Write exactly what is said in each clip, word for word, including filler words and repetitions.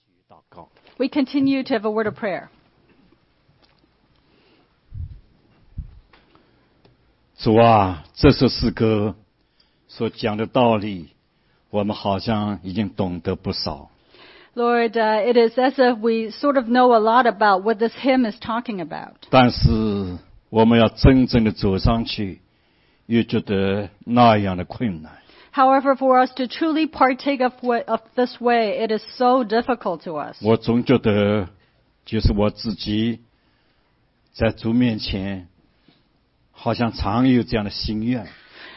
祷告。 We continue to have a word of prayer. 主啊，这首诗歌所讲的道理，我们好像已经懂得不少。 Lord, uh, it is as if we sort of know a lot about what this hymn is talking about. 但是我们要真正的走上去，又觉得那样的困难。 However, for us to truly partake of, what, of this way, it is so difficult to us. 我总觉得，就是我自己在主面前，好像常有这样的心愿，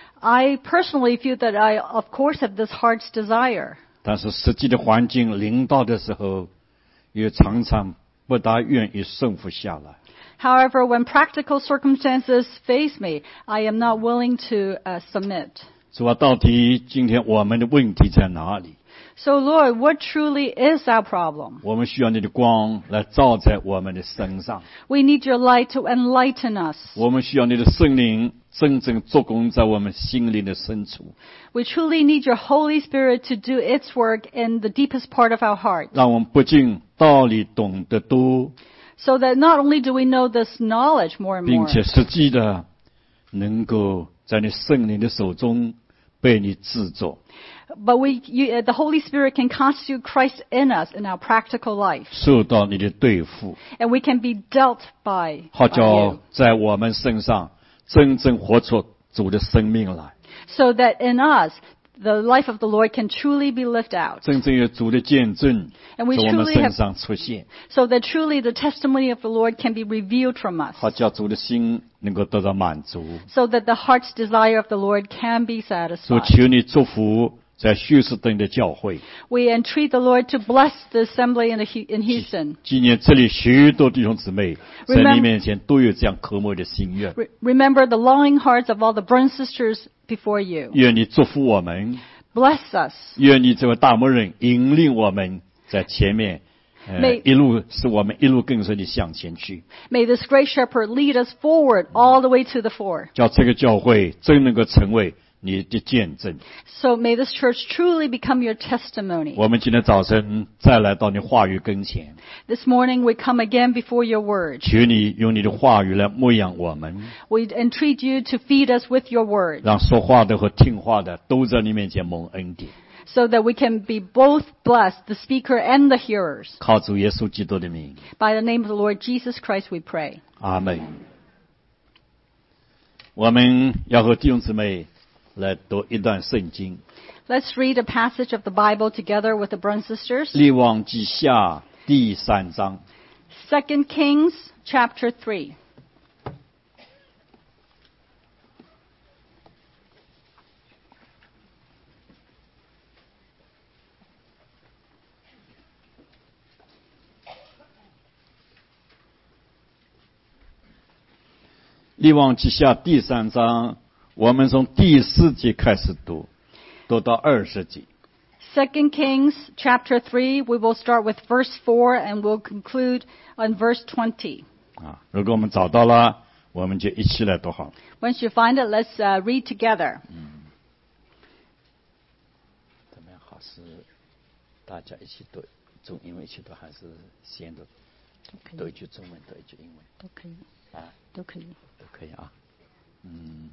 I personally feel that I, of course, have this heart's desire. 但是实际的环境临到的时候，又常常不大愿意顺服下来。 However, when practical circumstances face me, I am not willing to uh, submit. 主啊，到底今天我们的问题在哪里？ So, Lord, what truly is our problem? 我们需要你的光来照在我们的身上， We need your light to enlighten us. 我们需要你的圣灵真正做工在我们心灵的深处， We truly need your Holy Spirit to do its work in the deepest part of our heart, 让我们不仅道理懂得多， so that not only do we know this knowledge more and 并 more, 且实际的能够在你圣灵的手中被你制作， but we, you, uh, the Holy Spirit can constitute Christ in us in our practical life, 受到你的对付， and we can be dealt by, 好 by 叫 you, 在我们身上真正活出主的生命来， so that in us the life of the Lord can truly be lived out, 真正有主的见证 and we 在我们 truly 身 have, 上出现， so that truly the testimony of the Lord can be revealed from us, 好叫主的心能够得到满足。 so that the heart's desire of the Lord can be 主 satisfied. 求你祝福在休斯顿的教会， We entreat the Lord to bless the assembly in, the, Hu- in Houston. 纪念这里许多弟兄姊妹在 Remember- 你面前都有这样渴慕的心愿， Re- remember the longing hearts of all the brothers and sisters before you. 愿你祝福我们， Bless us. 愿你这位大牧人引领我们在前面，呃 May-， 一路使我们一路跟随你向前去， May this great shepherd lead us forward all the way to the fore. 叫这个教会真能够成为你的见证。 So may this church truly become your testimony. 我们今天早晨再来到你话语跟前， This morning we come again before your word. 求你用你的话语来牧养我们， We entreat you to feed us with your word, 让说话的和听话的都在你面前蒙恩典。 so that we can be both blessed, the speaker and the hearers. 靠主耶稣基督的名， By the name of the Lord Jesus Christ we pray. 阿门。我们要和弟兄姊妹来读一段圣经， Let's read a passage of the Bible together with the brothers and sisters. 列王记下第三章。 Second Kings chapter three. 列王记下第三章，我们从第四节开始读，读到二十节。 Second Kings chapter three, we will start with verse four and we'll conclude on verse twenty. 啊，如果我们找到了，我们就一起来读好了。 Once you find it, let's uh, read together. 怎么样？好是大家一起读中英文一起读，还是先读读一句中文，读一句英文？ 都可以， 啊， 都可以。 都可以啊。嗯，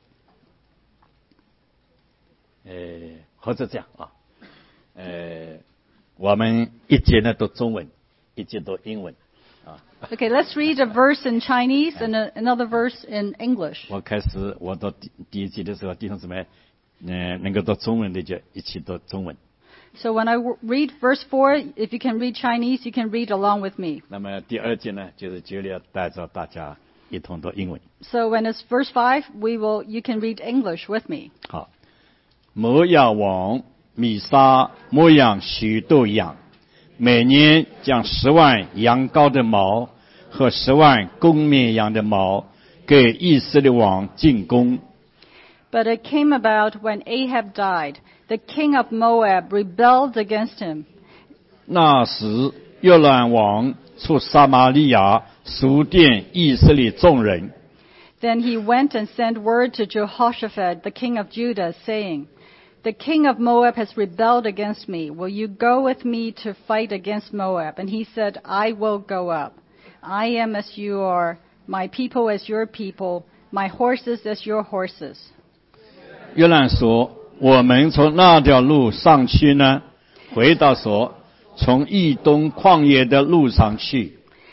呃，或者这样啊，呃，我们一节呢读中文，一节读英文啊。 Okay, let's read a verse in Chinese and a, another verse in English. 我开始我读第第一节的时候，弟兄姊妹，呃，能够读中文的就一起读中文。 So when I w- read verse four, if you can read Chinese, you can read along with me. 那么第二节呢，就是就要带着大家一同读英文。 So when it's verse five, we will, you can read English with me. 好，摩亚王米沙牧养许多羊，每年将十万羊羔的毛和十万公绵羊的毛给以色列王进贡。 But it came about when Ahab died, the king of Moab rebelled against him. 那时约兰王出撒玛利亚数点以色列众人， Then he went and sent word to Jehoshaphat, the king of Judah, saying, The king of Moab has rebelled against me. Will you go with me to fight against Moab? And he said, I will go up. I am as you are, my people as your people, my horses as your horses. 约兰说，我们从那条路上去呢？回答说，从以东旷野的路上去。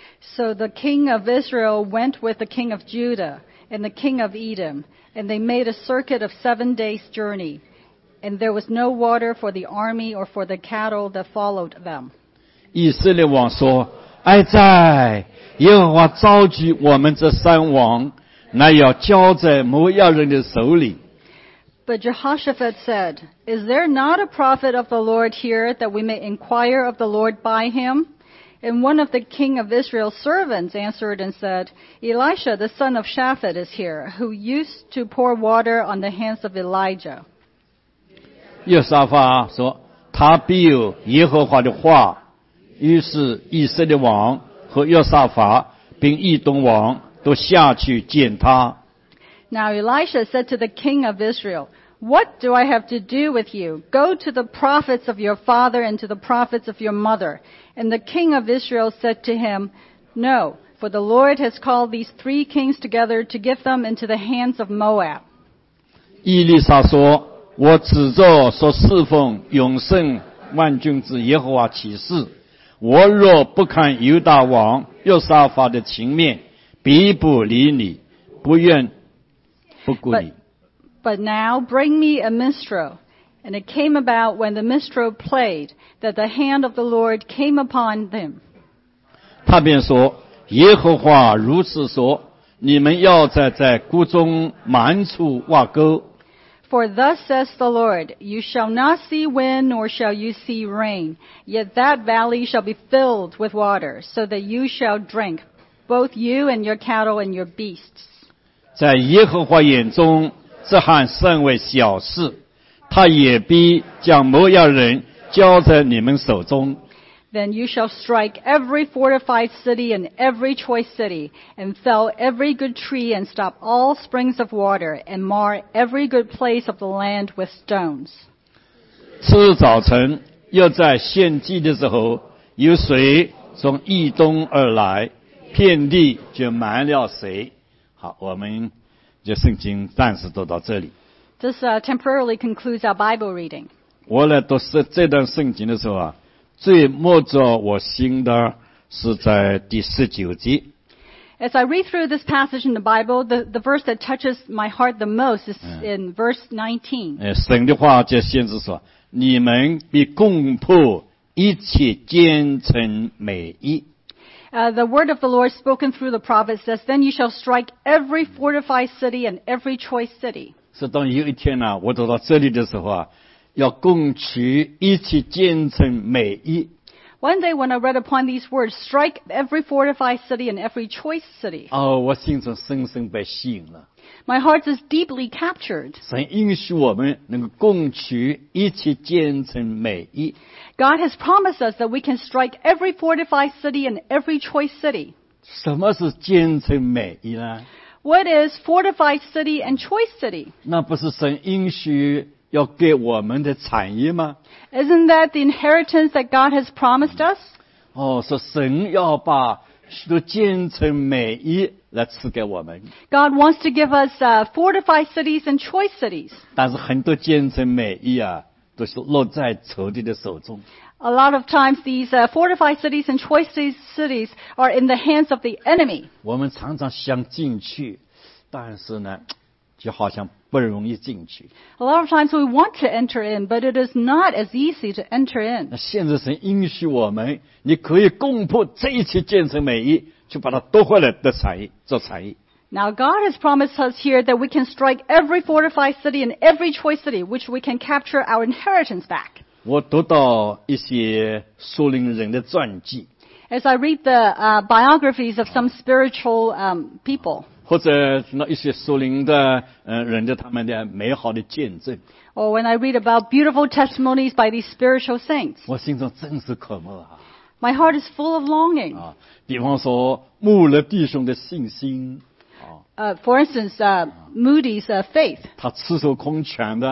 So the king of Israel went with the king of Judah and the king of Edom, and they made a circuit of seven days' journey. And there was no water for the army or for the cattle that followed them. 以色列王说：“哀哉！耶和华召集我们这三王，乃要交在摩押人的手里。” But Jehoshaphat said, Is there not a prophet of the Lord here that we may inquire of the Lord by him? And one of the king of Israel's servants answered and said, Elisha, the son of Shaphat, is here, who used to pour water on the hands of Elijah. 约沙法说：“他必有耶和华的话。”于是以色列王和约沙法并以东王都下去见他。 Now Elisha said to the king of Israel, What do I have to do with you? Go to the prophets of your father and to the prophets of your mother. And the king of Israel said to him, No, for the Lord has called these three kings together to give them into the hands of Moab. 以利沙说：“我指着所侍奉永生万军之耶和华起誓，我若不看犹大王约沙法的情面，必不理你，不愿不顾你。” But now bring me a minstrel. And it came about when the minstrel played that the hand of the Lord came upon them. 他便说：“耶和华如此说，你们要在在谷中满处挖沟。” For thus says the Lord, You shall not see wind, nor shall you see rain, yet that valley shall be filled with water, so that you shall drink, both you and your cattle and your beasts. 在耶和华眼中，这还甚为小事，他也必将摩押人交在你们手中。 Then you shall strike every fortified city and every choice city, and fell every good tree, and stop all springs of water, and mar every good place of the land with stones. 次日早晨，又在献祭的时候，有水从以东而来，遍地就满了水。好，我们就圣经暂时读到这里。 This uh, temporarily concludes our Bible reading. 我来读这这段圣经的时候啊，最摸着我心的是在第十九节。 As I read through this passage in the Bible, the, the verse that touches my heart the most is in verse nineteen. 呃，神的话就先是说：“你们必攻破一切坚城美意。” Uh, the word of the Lord spoken through the prophet says, Then you shall strike every fortified city and every choice city. 是当有一天呢、啊，我走到这里的时候啊，要攻取一切坚城美意。 One day when I read upon these words, strike every fortified city and every choice city. 哦，我心中深深被吸引了。 My heart is deeply captured. 神允许我们能够攻取一切坚城美意。 God has promised us that we can strike every fortified city and every choice city. 什么是坚城美意呢？ What is fortified city and choice city? 那不是神允许要给我们的产业吗？ Isn't that the inheritance that God has promised us? 哦，说神要把许多坚城美意来赐给我们。 God wants to give us uh, fortified cities and choice cities. 但是很多坚城美意啊，都是落在仇敌的手中。 A lot of times these uh, fortified cities and choice cities are in the hands of the enemy. 我们常常想进去，但是呢，就好像不容易进去。 A lot of times we want to enter in, but it is not as easy to enter in. 那现在神允许我们，你可以攻破这一切坚城美意，去把它夺回来的产业做产业。 Now God has promised us here that we can strike every fortified city and every choice city, which we can capture our inheritance back. 我读到一些属灵人的传记， As I read the uh, biographies of some spiritual um, people, 或者那一些属灵的呃人的他们的美好的见证， or when I read about beautiful testimonies by these spiritual saints, 我心中真是渴慕啊！ my heart is full of longing. 啊，比方说穆勒弟兄的信心， Uh, for instance, uh, Moody's uh, faith. 他赤手空拳的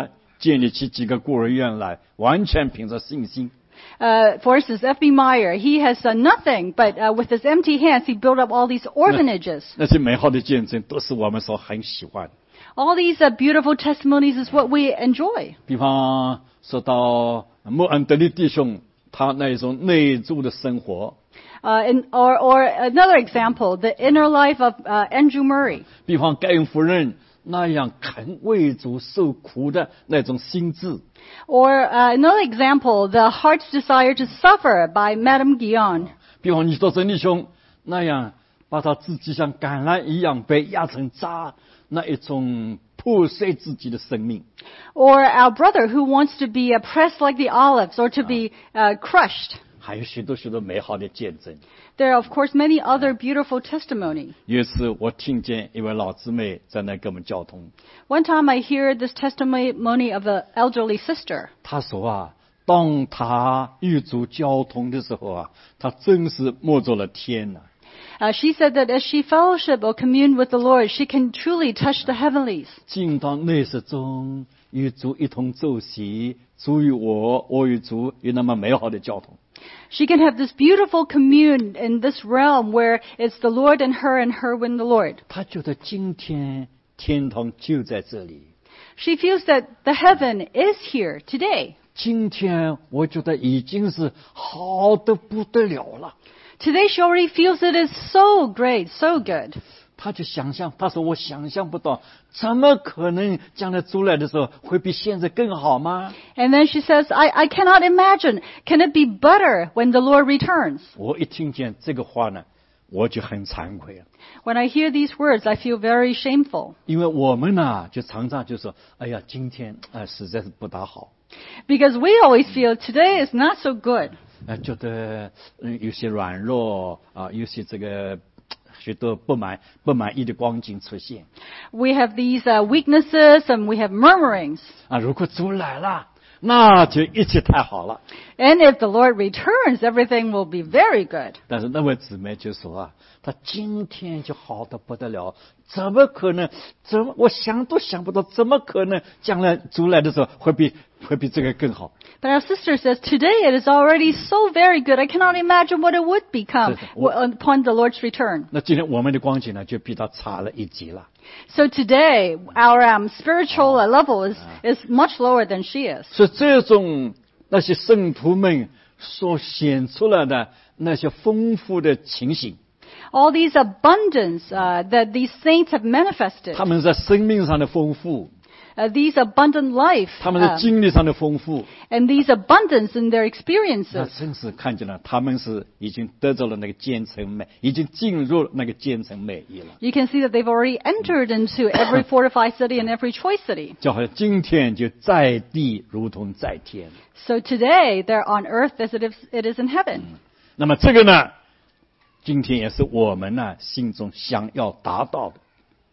建立起几个孤儿院来，完全凭着信心。 Uh, for instance, F B Meyer, he has done nothing, but uh, with his empty hands, he built up all these orphanages. 那些美好的见证都是我们所很喜欢的。 All these uh, beautiful testimonies is what we enjoy. 比方说到莫安德利弟兄，他那一种内住的生活。 Uh, in, or, or another example, the inner life of uh, Andrew Murray. 比方盖恩夫人那样肯为主受苦的那种心智。 Or uh, another example, the heart's desire to suffer by Madame Guyon. 比方你说真理兄那样把他自己像橄榄一样被压成渣，那一种破碎自己的生命。 Or our brother who wants to be uh, pressed like the olives or to be uh, crushed. 还有许多许多美好的见证。 There are, of course, many other beautiful testimony. 有一次我听见一位老姊妹在那给我们交通。 One time I hear this testimony of an elderly sister. 她说啊，当她与主交通的时候啊，她真是摸着了天呐、 Uh, she said that as she fellowship or commune with the Lord, she can truly touch the heavenlies. 进到内室中，与主一同奏席，主与我，我与主有那么美好的交通。 She can have this beautiful commune in this realm where it's the Lord and her and her with the Lord. 她觉得今天天堂就在这里。 She feels that the heaven is here today. 今天我觉得已经是好得不得了了。 Today she already feels it is so great, so good. 他就想象，他说我想象不到，怎么可能将来出来的时候会比现在更好吗？ And then she says, I, I cannot imagine. Can it be better when the Lord returns? 我一听见这个话呢，我就很惭愧啊。 When I hear these words, I feel very shameful. 因为我们呢，就常常就说，哎呀，今天啊、呃、实在是不大好。 Because we always feel today is not so good. 呃，觉得嗯有些软弱啊、呃，有些这个许多不满不满意的光景出现。 We have these uh, weaknesses and we have murmurings. 啊，如果主来了，那就一切太好了。 And if the Lord returns, everything will be very good. 但是那位姊妹就说啊，她今天就好得不得了，怎么可能？怎么我想都想不到，怎么可能将来主来的时候会比会比这个更好？ But our sister says, today it is already so very good. I cannot imagine what it would become upon the Lord's return. 那今天我们的光景呢，就比她差了一级了。 So today, our um, spiritual uh, level is, is much lower than she is. 所以这种那些圣徒们所显出来的那些丰富的情形， All these abundance uh, that these saints have manifested, 他们在生命上的丰富， uh, these abundant life, 他们在 uh, 经历上的丰富， and these abundance in their 那 experiences. 真是看见了，他们是已经得到了那个渐层美，已经进入那个渐层美意了。 You can see that they've already entered into every fortified city and every choice city. 就好像今天就在地如同在天。 So today, they're on earth as it is, it is in heaven. 那么这个呢，今天也是我们呢心中想要达到的。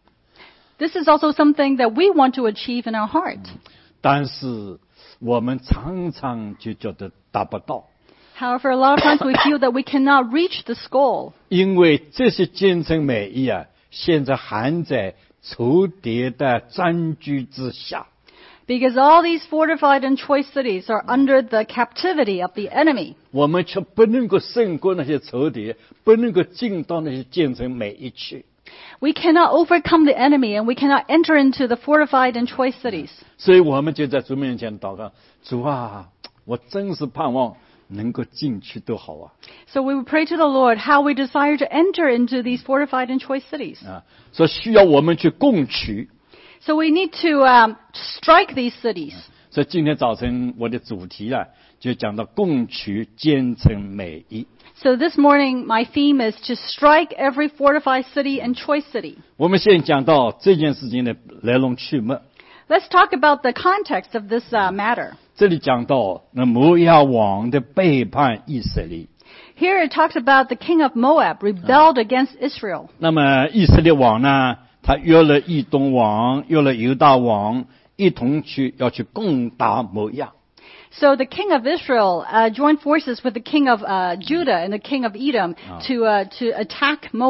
This is also something that we want to achieve in our heart. 但是我们常常就觉得达不到， However, a lot of times we feel that we cannot reach this goal 因为这些渐层美意啊，现在还在仇敌的占据之下。 because all these fortified and choice cities are under the captivity of the enemy. 我们却不能够胜过那些仇敌，不能够进到那些渐层美意去。 We cannot overcome the enemy and we cannot enter into the fortified and choice cities. 所以我们就在主面前祷告，主啊，我真是盼望能够进去都好啊。 So we would pray to the Lord how we desire to enter into these fortified and choice cities. 啊，所以需要我们去攻取。 So we need to um, strike these cities. 所以今天早晨我的主题啊，就讲到攻取渐层美意。 So this morning, my theme is to strike every fortified city and choice city. 我们先讲到这件事情的来龙去脉。 Let's talk about the context of this uh, matter. 这里讲到那摩押王的背叛以色列。 Here it talks about the king of Moab rebelled against Israel. 那么以色列王呢，他约了以东王，约了犹大王，一同去要去攻打摩押。 So the king of Israel uh, joined forces with the king of uh, Judah and the king of Edom to uh, to attack Moab.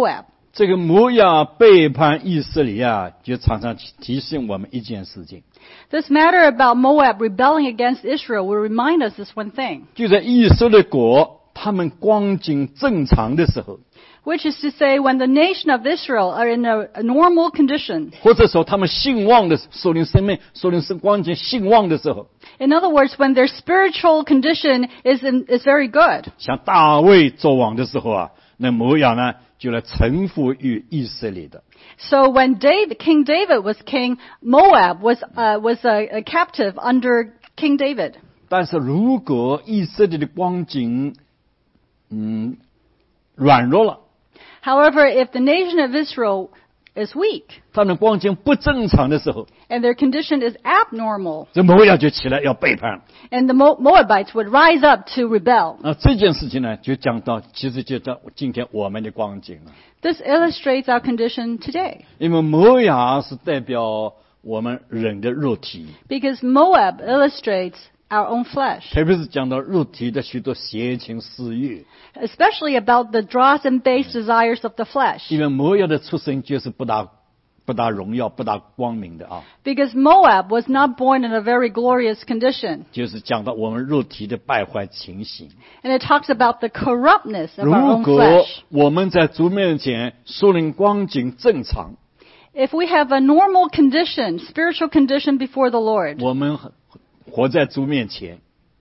这个摩押背叛以色列啊，就常常提醒我们一件事情。 This matter about Moab rebelling against Israel will remind us this one thing, 就在以色列国他们光景正常的时候， which is to say when the nation of Israel are in a, a normal condition. 或者说他们兴旺的属灵生命、属灵生光景兴旺的时候， In other words, when their spiritual condition is in, is very good. 像大卫作王的时候啊，那摩押呢就来臣服于以色列的。 So when David, King David was king, Moab was, uh, was a, a captive under King David. 但是如果以色列的光景，嗯，软弱了， However, if the nation of Israel is weak 他们光景不正常的时候， and their condition is abnormal, 这摩押就起来要背叛。 and the Mo- Moabites would rise up to rebel. 那这件事情呢，就讲到其实就到今天我们的光景了。 This illustrates our condition today, 因为摩押是代表我们人的肉体， because Moab illustrates our own flesh, 特别是讲到肉体的许多邪情私欲。 especially about the dross and base desires of the flesh, 因为摩押的出生就是不大不大荣耀、不大光明的啊， because Moab was not born in a very glorious condition. 就是讲到我们肉体的败坏情形。 And it talks about the corruptness of our 如 own 果 flesh. 我们在主面前属灵光景正常， If we have a normal condition, spiritual condition before the Lord, 我们活在主面前，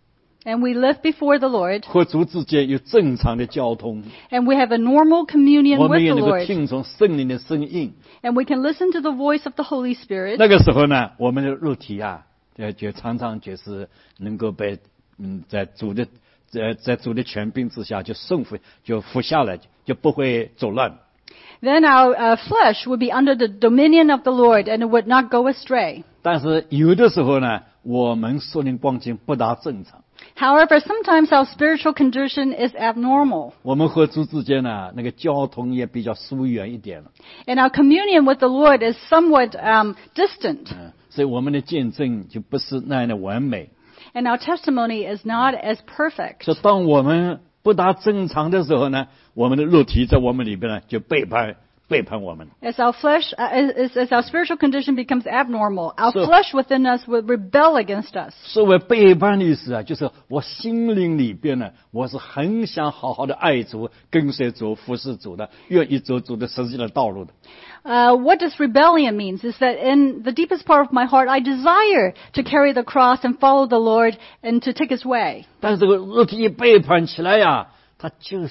and we live before the Lord, 和主之间有正常的交通， and we have a normal communion 我 with 们也 the 能够 Lord, 听从圣灵的声音。 and we can listen to the voice of the Holy Spirit, 那个时候呢，我们的肉体啊，就就常常就是能够被嗯，在主的在在主的权柄之下就顺服，就服下来，就不会走乱。 then our uh, flesh would be under the dominion of the Lord, and it would not go astray. 但是有的时候呢，我们属灵光景不大正常， However, sometimes our spiritual condition is abnormal, 我们和主之间呢，那个交通也比较疏远一点了。 and our communion with the Lord is somewhat um, distant, 嗯，所以我们的见证就不是那样的完美。 and our testimony is not as perfect. 所以当我们不大正常的时候呢，我们的肉体在我们里边呢就背叛背叛我们。 As our flesh, uh, as, as our spiritual condition becomes abnormal, our So- flesh within us will rebel against us. 所谓背叛的意思啊，就是我心灵里边呢，我是很想好好的爱主、跟随主、服侍主的，愿意走主的实际的道路的。 Uh, what this rebellion means is that in the deepest part of my heart, I desire to carry the cross and follow the Lord and to take His way. 但是这个肉体一背叛起来呀，他就是，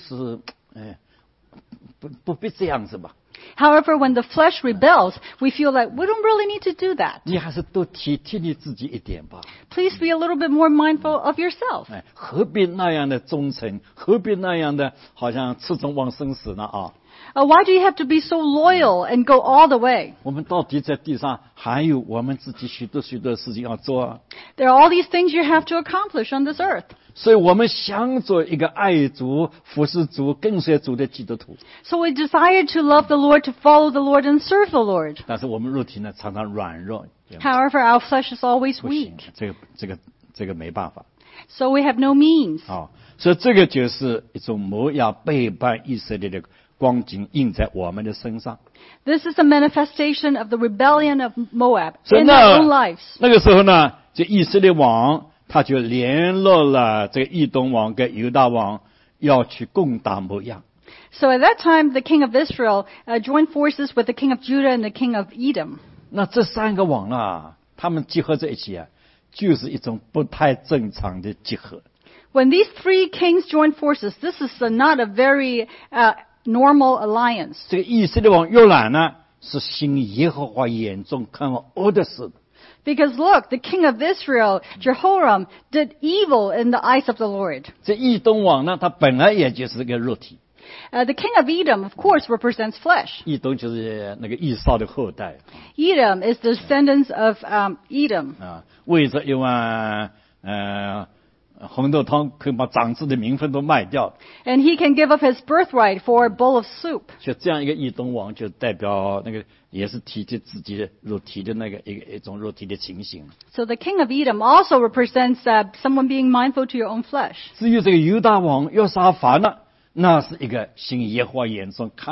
哎，不不必这样子吧？ However, when the flesh rebels, we feel that we don't really need to do that. 你还是多体贴你自己一点吧。 Please be a little bit more mindful of yourself. 哎，何必那样的忠诚？何必那样的好像赤诚往生死呢？啊！ Uh, why do you have to be so loyal and go all the way? 我们到底在地上还有我们自己许多许多的事情要做啊！ There are all these things you have to accomplish on this earth. 所以我们想做一个爱主、服侍主、跟随主的基督徒， So we desire to love the Lord, to follow the Lord, and serve the Lord. 但是我们肉体呢常常软弱， However, our flesh is always 不行 weak. 这个这个这个没办法 So we have no means. 啊！所以这个就是一种摩押背叛以色列的光景印在我们的身上。 This is a manifestation of the rebellion of Moab 所以 in 那 our own lives. 那个时候呢，就以色列王他就联络了这个以东王跟犹大王，要去攻打摩押。 So at that time, the king of Israel uh, joined forces with the king of Judah and the king of Edom. 那这三个王啊，他们结合在一起啊，就是一种不太正常的结合。 When these three kings joined forces, this is a, not a very uh, normal alliance. 这个以色列王约兰呢，是行耶和华眼中看为恶的事。 Because look, the king of Israel, Jehoram, did evil in the eyes of the Lord. 这以东王呢，他本来也就是个肉体， Uh, the king of Edom, of course, represents flesh. 以东就是那个以扫的后代 Edom is the descendants of um, Edom. 啊，为着一碗呃红豆汤，可以把长子的名分都卖掉。 And he can give up his birthright for a bowl of soup. 所以这样一个以东王，就代表那个也是体贴自己的肉体的那个一个一种肉体的情形。 So the king of Edom also represents uh, someone being mindful to your own flesh. 至于这个犹大王约沙法呢，那是一个行耶和华眼中看为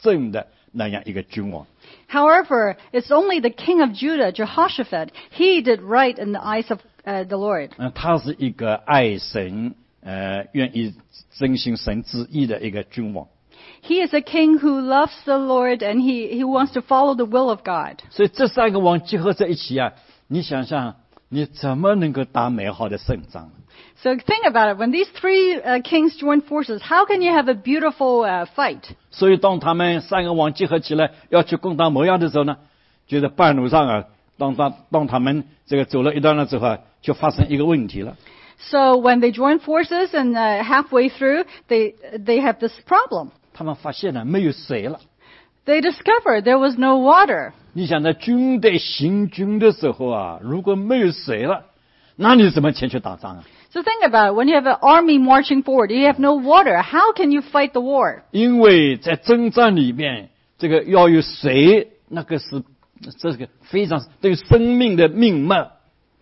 正的那样一个君王。 However, it's only the king of Judah, Jehoshaphat. He did right in the eyes of uh, the Lord. 嗯，他是一个爱神，呃，愿意遵行神旨意的一个君王。 He is a king who loves the Lord and he, he wants to follow the will of God. 所以这三个王结合在一起啊，你想想，你怎么能够打美好的胜仗？ So think about it. When these three uh, kings join forces, how can you have a beautiful uh, fight? 所以当他们三个王结合起来要去攻打摩押的时候呢，就在半路上啊，当当当他们这个走了一段路之后啊，就发生一个问题了。 So when they join forces and uh, halfway through, they they have this problem. 他们发现了没有水了。 They discovered there was no water. 你想在军队行军的时候啊，如果没有水了，那你怎么前去打仗啊？ So think about it. When you have an army marching forward, you have no water. How can you fight the war? 因为在征战里面，这个要有水，那个是这个非常对生命的命脉。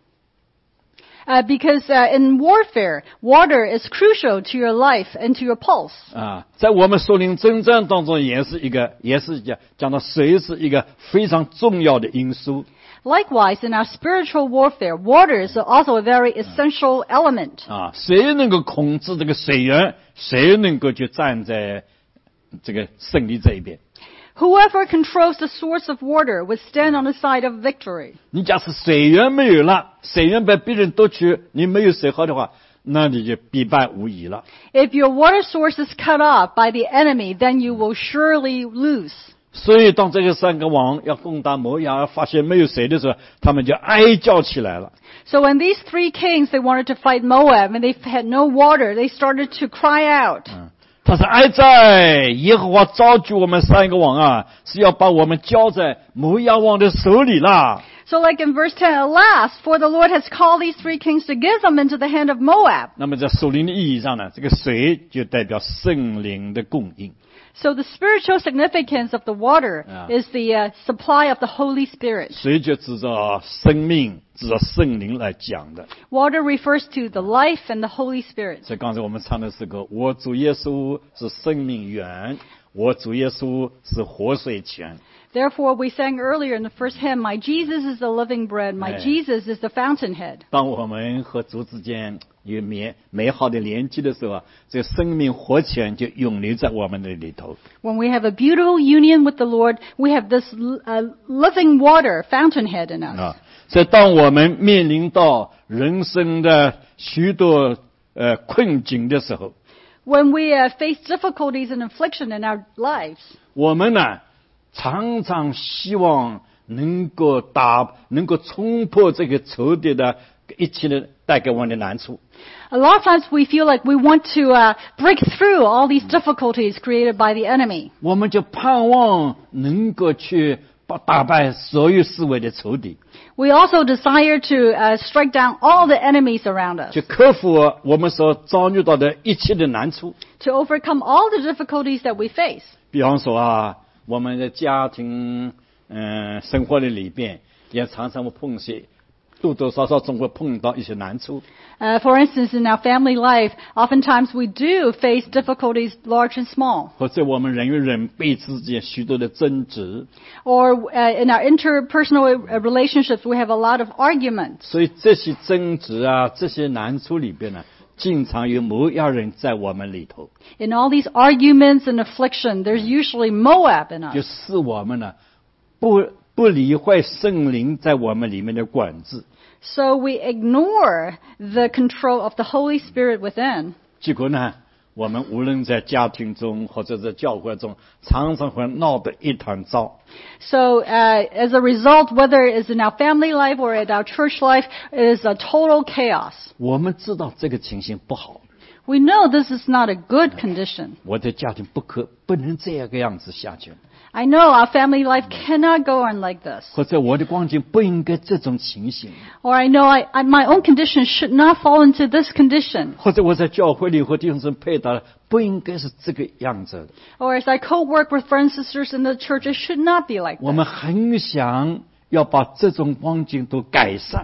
Uh, because uh, in warfare, water is crucial to your life and to your pulse. 啊，在我们属灵征战当中，也是一个，也是讲讲到水是一个非常重要的因素。 Likewise, in our spiritual warfare, water is also a very essential element. 啊，谁能够控制这个水源，谁能够就站在这个胜利这一边。 Whoever controls the source of water would stand on the side of victory. 你假使水源没有了，水源被别人夺取，你没有水喝的话，那你就必败无疑了。 If your water source is cut off by the enemy, then you will surely lose. 所以当这个三个王要攻打摩押，发现没有水的时候，他们就哀叫起来了。 So when these three kings, they wanted to fight Moab and they had no water, they started to cry out. 他说：“哀哉！耶和华召集我们三个王啊，是要把我们交在摩押王的手里啦。” So like in verse ten, alas, for the Lord has called these three kings to give them into the hand of Moab. 那么在属灵的意义上呢，这个水就代表圣灵的供应。 So the spiritual significance of the water Yeah. is the uh, supply of the Holy Spirit. 水就指着生命，指着圣灵来讲的。 Water refers to the life and the Holy Spirit. 所以刚才我们唱的是歌：我主耶稣是生命源，我主耶稣是活水泉。 Therefore, we sang earlier in the first hymn, My Jesus is the living bread, my Yeah. Jesus is the fountainhead. 当我们和主之间有美美好的连接的时候啊，这个生命活泉就涌流在我们的里头。 When we have a beautiful union with the Lord, we have this uh, living water fountainhead in us. 啊，所以当我们面临到人生的许多呃困境的时候， When we uh, face difficulties and affliction in our lives, 我们呢常常希望能够打，能够冲破这个仇敌的一切的带给我们的难处。 a lot of times we feel like we want to uh, break through all these difficulties created by the enemy. 我们就盼望能够去把打败所有四围的仇敌， We also desire to uh, strike down all the enemies around us, 去克服我们所遭遇到的一切的难处。 to overcome all the difficulties that we face. 比方说啊，我们的家庭嗯、呃、生活的里边，也常常会碰些多多少少总会碰到一些难处。 Uh, for instance, in our family life, oftentimes we do face difficulties large and small. 或者我们人与人彼此之间许多的争执， Or uh, in our interpersonal uh, relationships, we have a lot of arguments. 所以这些争执啊，这些难处里边呢，经常有摩押人在我们里头， In all these arguments and affliction, there's usually Moab in 就 us. 使我们呢不不理会圣灵在我们里面的管制， So we ignore the control of the Holy Spirit within. 结果呢，我们无论在家庭中或者在教会中，常常会闹得一团糟。 So uh, as a result, whether it's in our family life or at our church life, it is a total chaos. 我们知道这个情形不好， We know this is not a good condition. 我的家庭不可不能这样个样子下去， I know our family life cannot go on like this. 或者我的光景不应该这种情形， Or I know I, I, my own condition should not fall into this condition. 或者我在教会里和弟兄姊妹配搭的不应该是这个样子的。 Or as I co-work with friends and sisters in the church, it should not be like 我 that. 们很想要把这种光景都改善，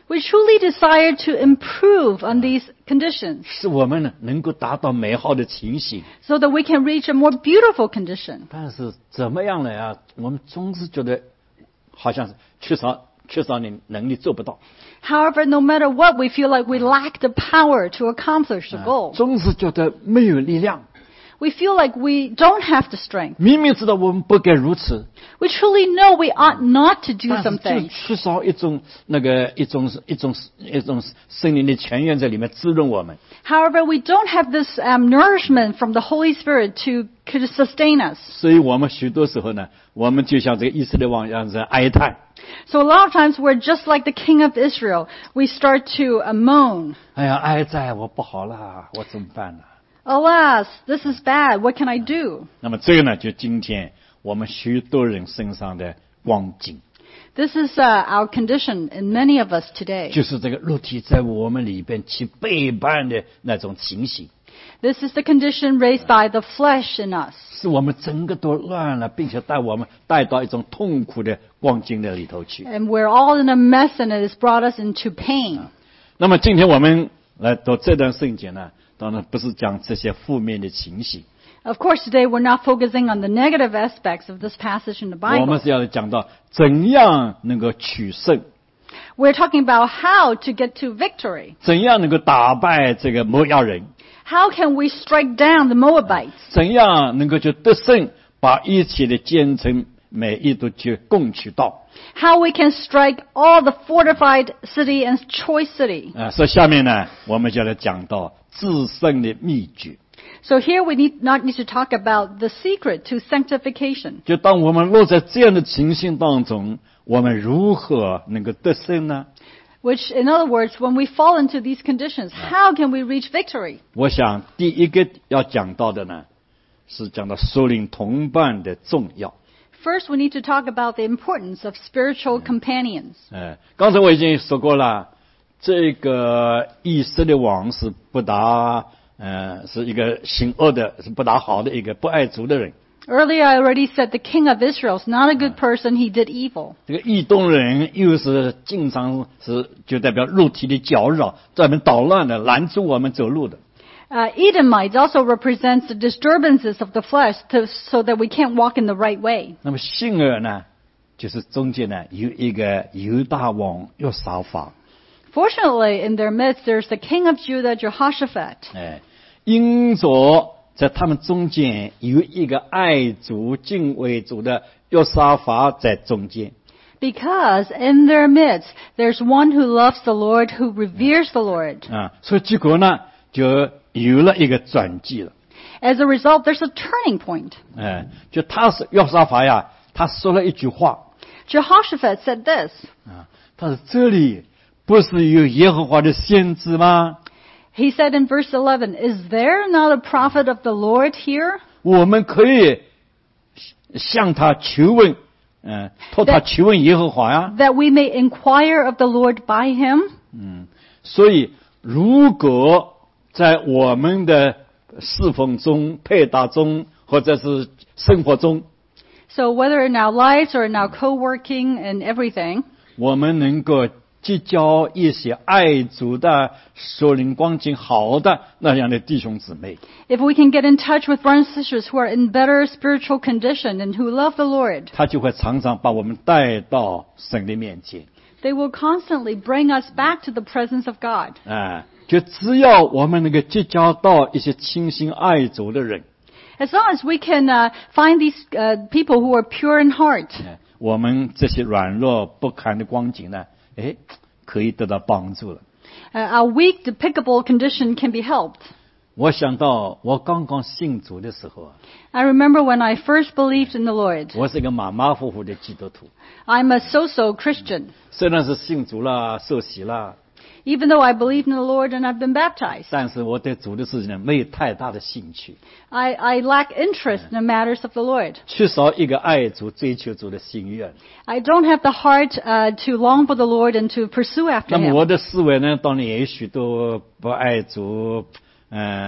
We truly desire to improve on these conditions 使我们呢能够达到美好的情形。 so that we can reach a more beautiful condition. 但是怎么样了呀？我们总是觉得好像是缺少缺少你能力做不到， However, no matter what, we feel like we lack the power to accomplish the goal. 总是觉得没有力量。 We feel like we don't have the strength. 明明知道我们不该如此， We truly know we ought not to do 但是 some 就 things. 缺少一种那个一种一种一种圣灵的泉源在里面滋润我们。 However, we don't have this um, nourishment from the Holy Spirit to, to sustain us. 所以我们许多时候呢，我们就像这个以色列王一样在哀叹。 So a lot of times we're just like the king of Israel. We start to uh, moan. 哎呀，哀哉，我不好了，我怎么办呢？ Alas, this is bad. What can I do? 那么这个呢，就今天我们许多人身上的光景， This is uh, our condition in many of us today. 就是这个肉体在我们里边起背叛的那种情形， This is the condition raised by the flesh in us. 使我们整个都乱了，并且带我们带到一种痛苦的光景的里头去。 And we're all in a mess and it has brought us into pain. 那么今天我们来读这段圣经呢，当然不是讲这些负面的情形， Of course, today we're not focusing on the negative aspects of this passage in the 我们 Bible. 是要讲到怎样能够取胜， We're talking about how to get to victory. 怎样能够打败这个摩押人， How can we strike down the Moabites? 怎样能够去得胜，把一切的坚城每一都去攻取到。 How we can strike all the fortified city and choice city. 啊，所以下面呢，我们就来讲到自胜的秘诀。 So here we need not need to talk about the secret to sanctification. 就当我们落在这样的情形当中，我们如何能够得胜呢？ Which, in other words, when we fall into these conditions, how can we reach victory? 我想第一个要讲到的呢，是讲到属灵同伴的重要。 First, we need to talk about the importance of spiritual companions. 呃，刚才我已经说过了，这个以色列王是不大，呃，是一个行恶的，是不大好的一个不爱主的人。 Earlier, I already said the king of Israel is not a good person. He did evil. 这个异动人又是经常是就代表肉体的搅扰，专门捣乱的，拦住我们走路的。 Uh, Edomites also represents the disturbances of the flesh to, so that we can't walk in the right way. 那么幸而呢，就是中间呢有一个犹大王约沙法， Fortunately, in their midst, there's the king of Judah, Jehoshaphat. 哎，因着在他们中间有一个爱主敬畏主的约沙法在中间， Because in their midst, there's one who loves the Lord, who reveres the Lord. 啊，所以结果呢就有了一个转机了。 As a result, there's a turning point. 哎，就他是约沙法呀，他说了一句话 Jehoshaphat said this. 啊，他说这里不是有耶和华的先知吗？ He said in verse eleven, Is there not a prophet of the Lord here? 我们可以向他求问，嗯、托他求问耶和华呀。 That we may inquire of the Lord by him? 嗯，所以如果在我们的侍奉中、配搭中，或者是生活中， So whether in our lives or in our co-working and everything, 我们能够结交一些爱主的、属灵光景好的那样的弟兄姊妹， if we can get in touch with brothers and sisters who are in better spiritual condition and who love the Lord, 他就会常常把我们带到神的面前。 they will constantly bring us back to the presence of God. 啊，就只要我们能够结交到一些倾心爱主的人， As long as we can uh, find these uh, people who are pure in heart, 哎我们这些软弱不堪的光景呢，哎，可以得到帮助了。 uh, our weak, depicable condition can be helped. 我想到我刚刚信主的时候啊， I remember when I first believed in the Lord. 我是一个马马虎虎的基督徒， I'm a so-so Christian. 虽然是信主了、受洗了， Even though I believe in the Lord and I've been baptized, 但是我对主的事情呢没有太大的兴趣， I, I lack interest in the matters of the Lord. 缺少一个爱主、追求主的心愿。 I don't have the heart uh, to long for the Lord and to pursue after 那么 Him. 我的思维呢，当然也许都不爱主，呃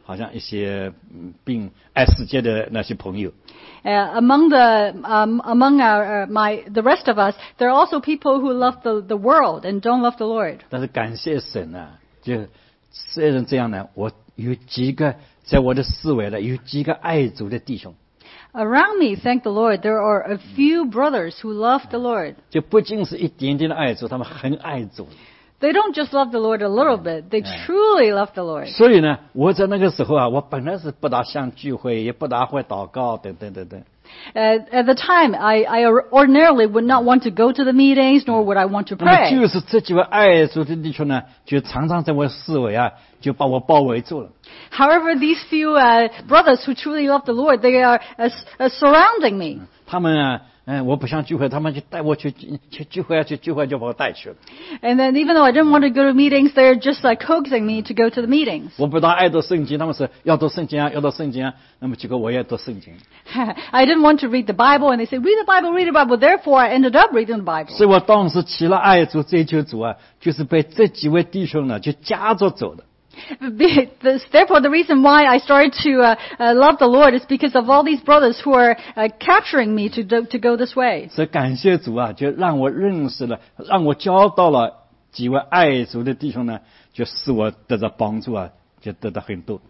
好像一些嗯并爱世界的那些朋友。 Uh, among the um, among our uh, my the rest of us, there are also people who love the the world and don't love the Lord. 但是感谢神啊，就虽然这样呢，我有几个在我的思维呢，有几个爱主的弟兄。 Around me, thank the Lord, there are a few brothers who love the Lord. 就不仅是一点点的爱主，他们很爱主。 They don't just love the Lord a little bit; they truly love the Lord. 所以呢，我在那个时候啊，我本来是不大想聚会，也不大会祷告，等等等等。 Uh, at the time, I, I ordinarily would not want to go to the meetings, nor would I want to 那么 pray. 就是这几位爱主的弟兄呢，就常常在我思维啊，就把我包围住了。 However, these few uh, brothers who truly love the Lord, they are uh, uh, surrounding me. 他们啊，嗯，我不想聚会，他们就带我去去聚会啊，去聚会就把我带去了。 And then, even though I didn't want to go to meetings, they're just like coaxing me to go to the meetings. 我不大爱读圣经，他们说要读圣经啊，要读圣经啊。那么结果我也读圣经。 I didn't want to read the Bible, and they said, read the Bible, read the Bible. Therefore, I ended up reading the Bible. 所以我当时起了爱主、追求主啊，就是被这几位弟兄呢就夹着走的。 Therefore, the reason why I started to uh, uh, love the Lord is because of all these brothers who are uh, capturing me to do, to go this way. 所以感谢主啊，就让我认识了，让我交到了几位爱主的弟兄呢，就使我得到帮助啊，就得到很多。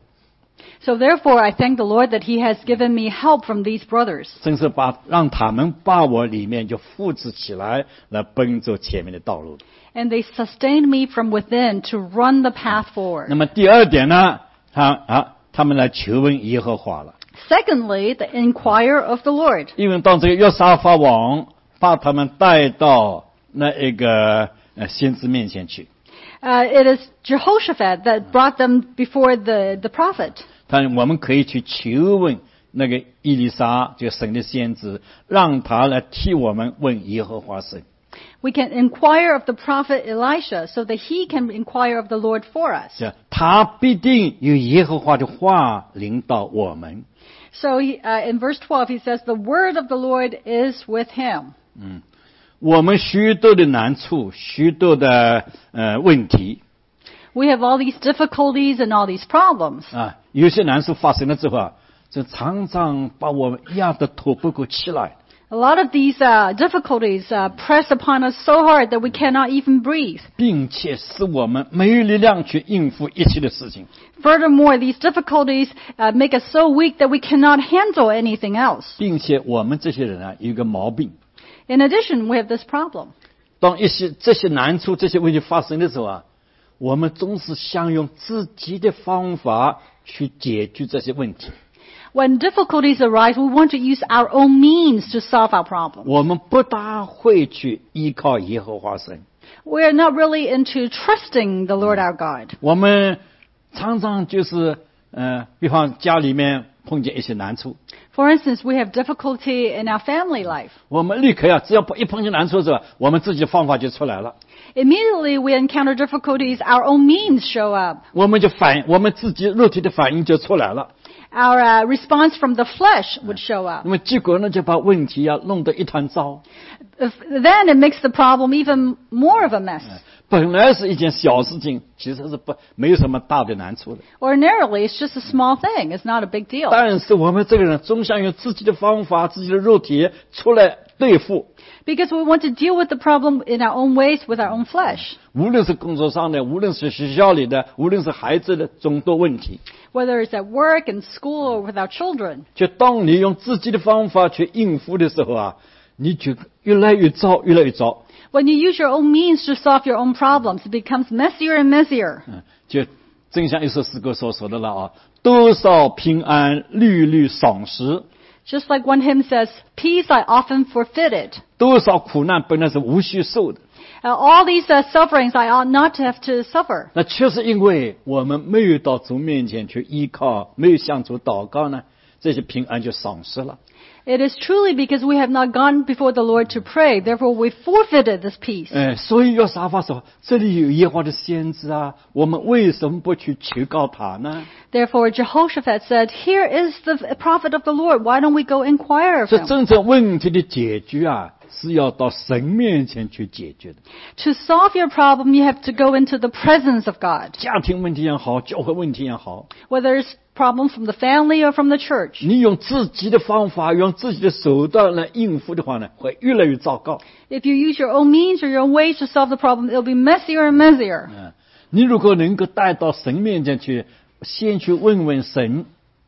So therefore, I thank the Lord that He has given me help from these brothers. 真是把让他们把我里面就扶持起来，来奔走前面的道路。 And they sustained me from within to run the path 那 forward. 么第二点呢，他啊，他们来求问耶和华了。 Secondly, the inquire of the Lord. 因为当这个约沙法王把他们带到那一个呃先知面前去， Uh, it is Jehoshaphat that brought them before the, the prophet. 但我们可以去求问那个伊丽莎，就神的先知，让他来替我们问耶和华神。 We can inquire of the prophet Elisha so that he can inquire of the Lord for us. 是，他必定有耶和华的话领导我们。 So he, uh, in verse twelve, he says, the word of the Lord is with him. 我们许多的难处，许多的呃问题 We have all these difficulties and all these problems. 啊，有些难处发生了之后啊，就常常把我们压得透不过气来。 A lot of these uh, difficulties uh, press upon us so hard that we cannot even breathe. 并且使我们没有力量去应付一切的事情。 Furthermore, these difficulties uh, make us so weak that we cannot handle anything else. 并且我们这些人啊，有一个毛病， In addition, we have this problem. 当一些这些难处、这些问题发生的时候啊，我们总是想用自己的方法去解决这些问题。 When difficulties arise, we want to use our own means to solve our problems. 我们不大会去依靠耶和华神。 We are not really into trusting the Lord our God. 我们常常就是呃，比方家里面碰见一些难处， For instance, we have difficulty in our family life. 我们立刻呀、只要一碰见难处的时候，我们自己的方法就出来了， Immediately we encounter difficulties, our own means show up. 我们就反，我们自己肉体的反应就出来了。 Our uh, response from the flesh would show up. 那么结果呢，就把问题啊弄得一团糟。 If, then it makes the problem even more of a mess. 本来是一件小事情，其实是不没有什么大的难处的。 Ordinarily, it's just a small thing. It's not a big deal. 但是我们这个人总想用自己的方法、自己的肉体出来对付。 Because we want to deal with the problem in our own ways with our own flesh. 无论是工作上的，无论是学校里的，无论是孩子的众多问题， Whether it's at work, in school, or with our children. 就当你用自己的方法去应付的时候啊，你就越来越糟，越来越糟。 When you use your own means to solve your own problems, it becomes messier and messier. 嗯，就正像一首诗歌所说的了啊，多少平安屡屡丧失， Just like one hymn says, peace I often forfeited. 多少苦难本来是无需受的， Uh, all these uh, sufferings I ought not to have to suffer. 那却是因为我们没有到主面前去依靠，没有向主祷告呢，这些平安就丧失了。 It is truly because we have not gone before the Lord to pray. Therefore, we forfeited this peace. 哎，所以约沙法说，这里有耶和华的先知啊，我们为什么不去求告他呢？ Therefore, Jehoshaphat said, here is the prophet of the Lord. Why don't we go inquire of 这 him? 真正问题的解决啊，是要到神面前去解决的。 To solve your problem, you have to go into the presence of God. 家庭问题也好，教会问题也好， Whether it's problem from the family or from the church. 你用自己的方法，用自己的手段来应付的话呢，会越来越糟糕。 If you use your own means or your own ways to solve the problem, it'll be messier and messier. 嗯，你如果能够带到神面前去，先去问问神。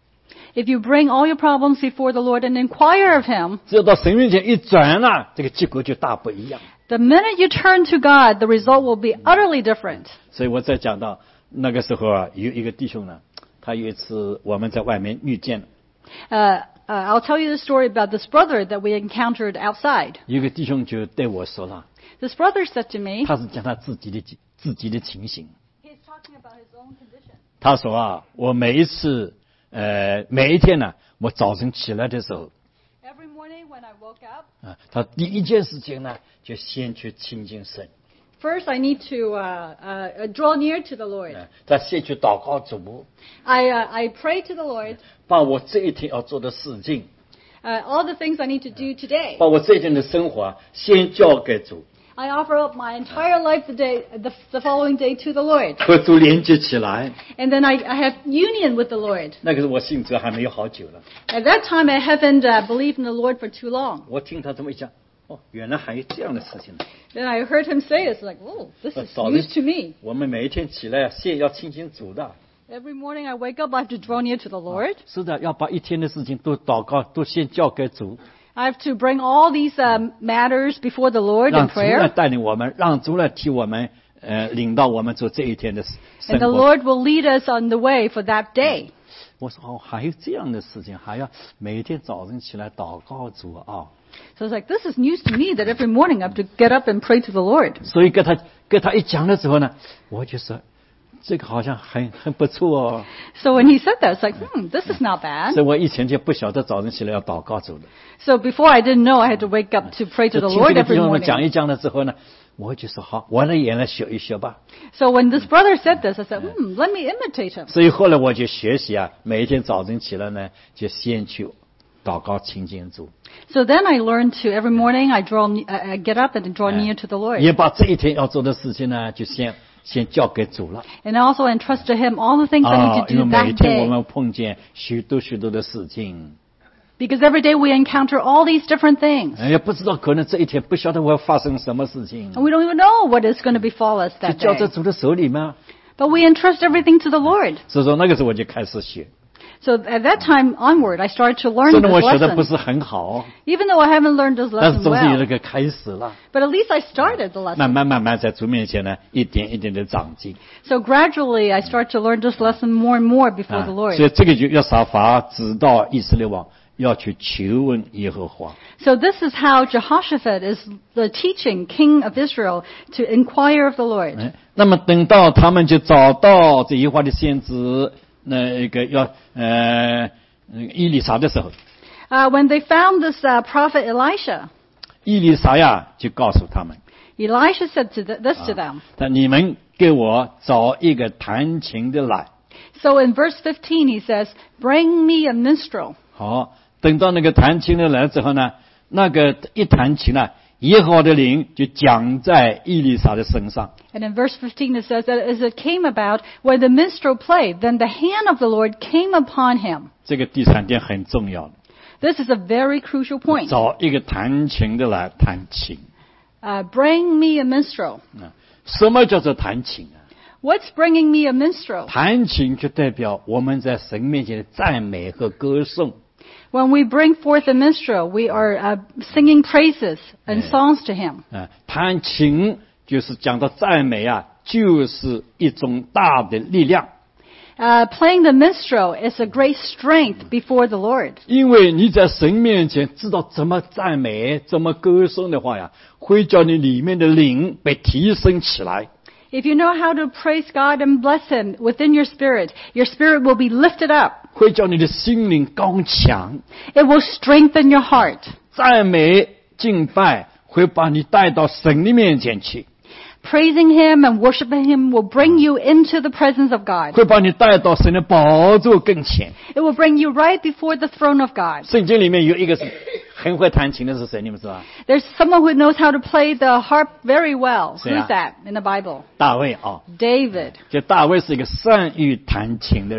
If you bring all your problems before the Lord and inquire of Him, 只要到神面前一转了，这个结果就大不一样。 the minute you turn to God, the result will be utterly different. 所以我在讲到那个时候啊，有一个弟兄呢，他有一次我们在外面遇见了， Uh, uh, I'll tell you the story about this brother that we encountered outside. 有一个弟兄就对我说了， This brother said to me, 他是讲他自己的自己的情形。 he's talking about his own condition. 他说啊，我每一次，呃，每一天呢，我早晨起来的时候， Every morning when I woke up, 啊，他第一件事情呢，就先去亲近神， first I need to uh, uh, draw near to the Lord. 啊，他先去祷告主， I, uh, I pray to the Lord, 把我这一天要做的事情， uh, all the things I need to do today. 把我这一天的生活啊，先交给主， I offer up my entire life the day, the, the following day to the Lord. 和主连接起来。 And then I, I have union with the Lord. 那个时候我信主还没有好久了， At that time, I haven't uh, believed in the Lord for too long. 我听他这么一讲，哦，原来还有这样的事情呢。 Then I heard him say this, like, oh, this is 早晨 news to me. 我们每一天起来啊，先要亲近主的。 Every morning I wake up, I have to draw near to the Lord. 是的，要把一天的事情都祷告，都先交给主， I have to bring all these um, matters before the Lord 让 in 主来 prayer. 带领我们，让主来替我们，呃，领导我们做这一天的生 And the 活。 Lord will lead us on the way for that day. 我说哦，还有这样的事情，还要每天早晨起来祷告主啊。 So it's like, this is news to me that every morning I have to get up and pray to the Lord. 所以跟他跟他一讲的时候呢，我就说这个好像很很不错哦。 So when he said that, it's like, hmm, this is not bad. 所以我以前就不晓得早晨起来要祷告主的。 So before I didn't know I had to wake up to pray to 就 the 听这 Lord 个 every 弟兄们讲 morning. 一讲了之后呢，我就说好，我呢也来学一学吧。 So when this brother said this, I said, hmm, let me imitate him. 所以后来我就学习啊，每一天早晨起来呢，就先去祷告亲近主， So then I learned to, every morning I draw, ne- uh, I get up and draw near to the Lord. 也把这一天要做的事情呢，就先先交给主了。 And I also entrust to him all the things I 啊 need，to 因为 do 每 that 天我 day. 们碰见许多许多的事情， Because every day we encounter all these different things. 哎也不知道可能这一天不晓得会发生什么事情， And we don't even know what is going to befall us 就 that 交在 day. 主的手里嘛。 But we entrust everything to the Lord. 所以说那个时候我就开始学， So at that time onward, I started to learn 虽 this 然我学的不 lesson. 是很好， Even though I haven't learned this 但是 lesson 总是有那 well. 个开始了。 But at least I started the 慢 lesson. 慢慢慢在主面前呢，一点一点的长进。 So gradually I start to learn this lesson more and more before 啊 the 所 Lord. 以这个就约沙法知道以色列王要去求问耶和华。 So this is how Jehoshaphat is the teaching king of Israel to inquire of the Lord. 哎，那么等到他们就找到这耶和华的先知，那个要呃伊丽莎的时候， Uh, when they found this uh, prophet Elisha, 伊丽莎呀就告诉他们， Elisha said to th- this to them. 他你们给我找一个弹琴的来。 So in verse fifteen he says, "Bring me a minstrel." 好，等到那个弹琴的来之后呢，那个一弹琴呢，耶和华的灵就降在伊丽莎的身上。 And in verse fifteen it says that as it came about, when the minstrel played, then the hand of the Lord came upon him. 这个第三点很重要的， This is a very crucial point. 找一个弹琴的来弹琴。 Uh, bring me a minstrel. 啊，什么叫做弹琴啊？ What's bringing me a minstrel? 弹琴就代表我们在神面前的赞美和歌颂。 When we bring forth a minstrel, we are uh, singing praises and Yeah. songs to him. 啊，弹琴就是讲到赞美啊，就是一种大的力量。 Uh, playing the minstrel is a great strength before the Lord. 因为你在神面前知道怎么赞美、怎么歌颂的话呀，会叫你里面的灵被提升起来。 If you know how to praise God and bless Him within your spirit, your spirit will be lifted up. 会叫你的心灵刚强， It will strengthen your heart. 赞美敬拜会把你带到神的面前去， Praising Him and worshiping Him will bring you into the presence of God. 会把你带到神的宝座跟前。 It will bring you right before the throne of God. 圣经里面有一个是很会弹琴的是谁？你们知道吧？ There's someone who knows how to play the harp very well. Yeah. Who's that in the Bible? 大卫啊， David. 就大卫是一个善于弹琴的人。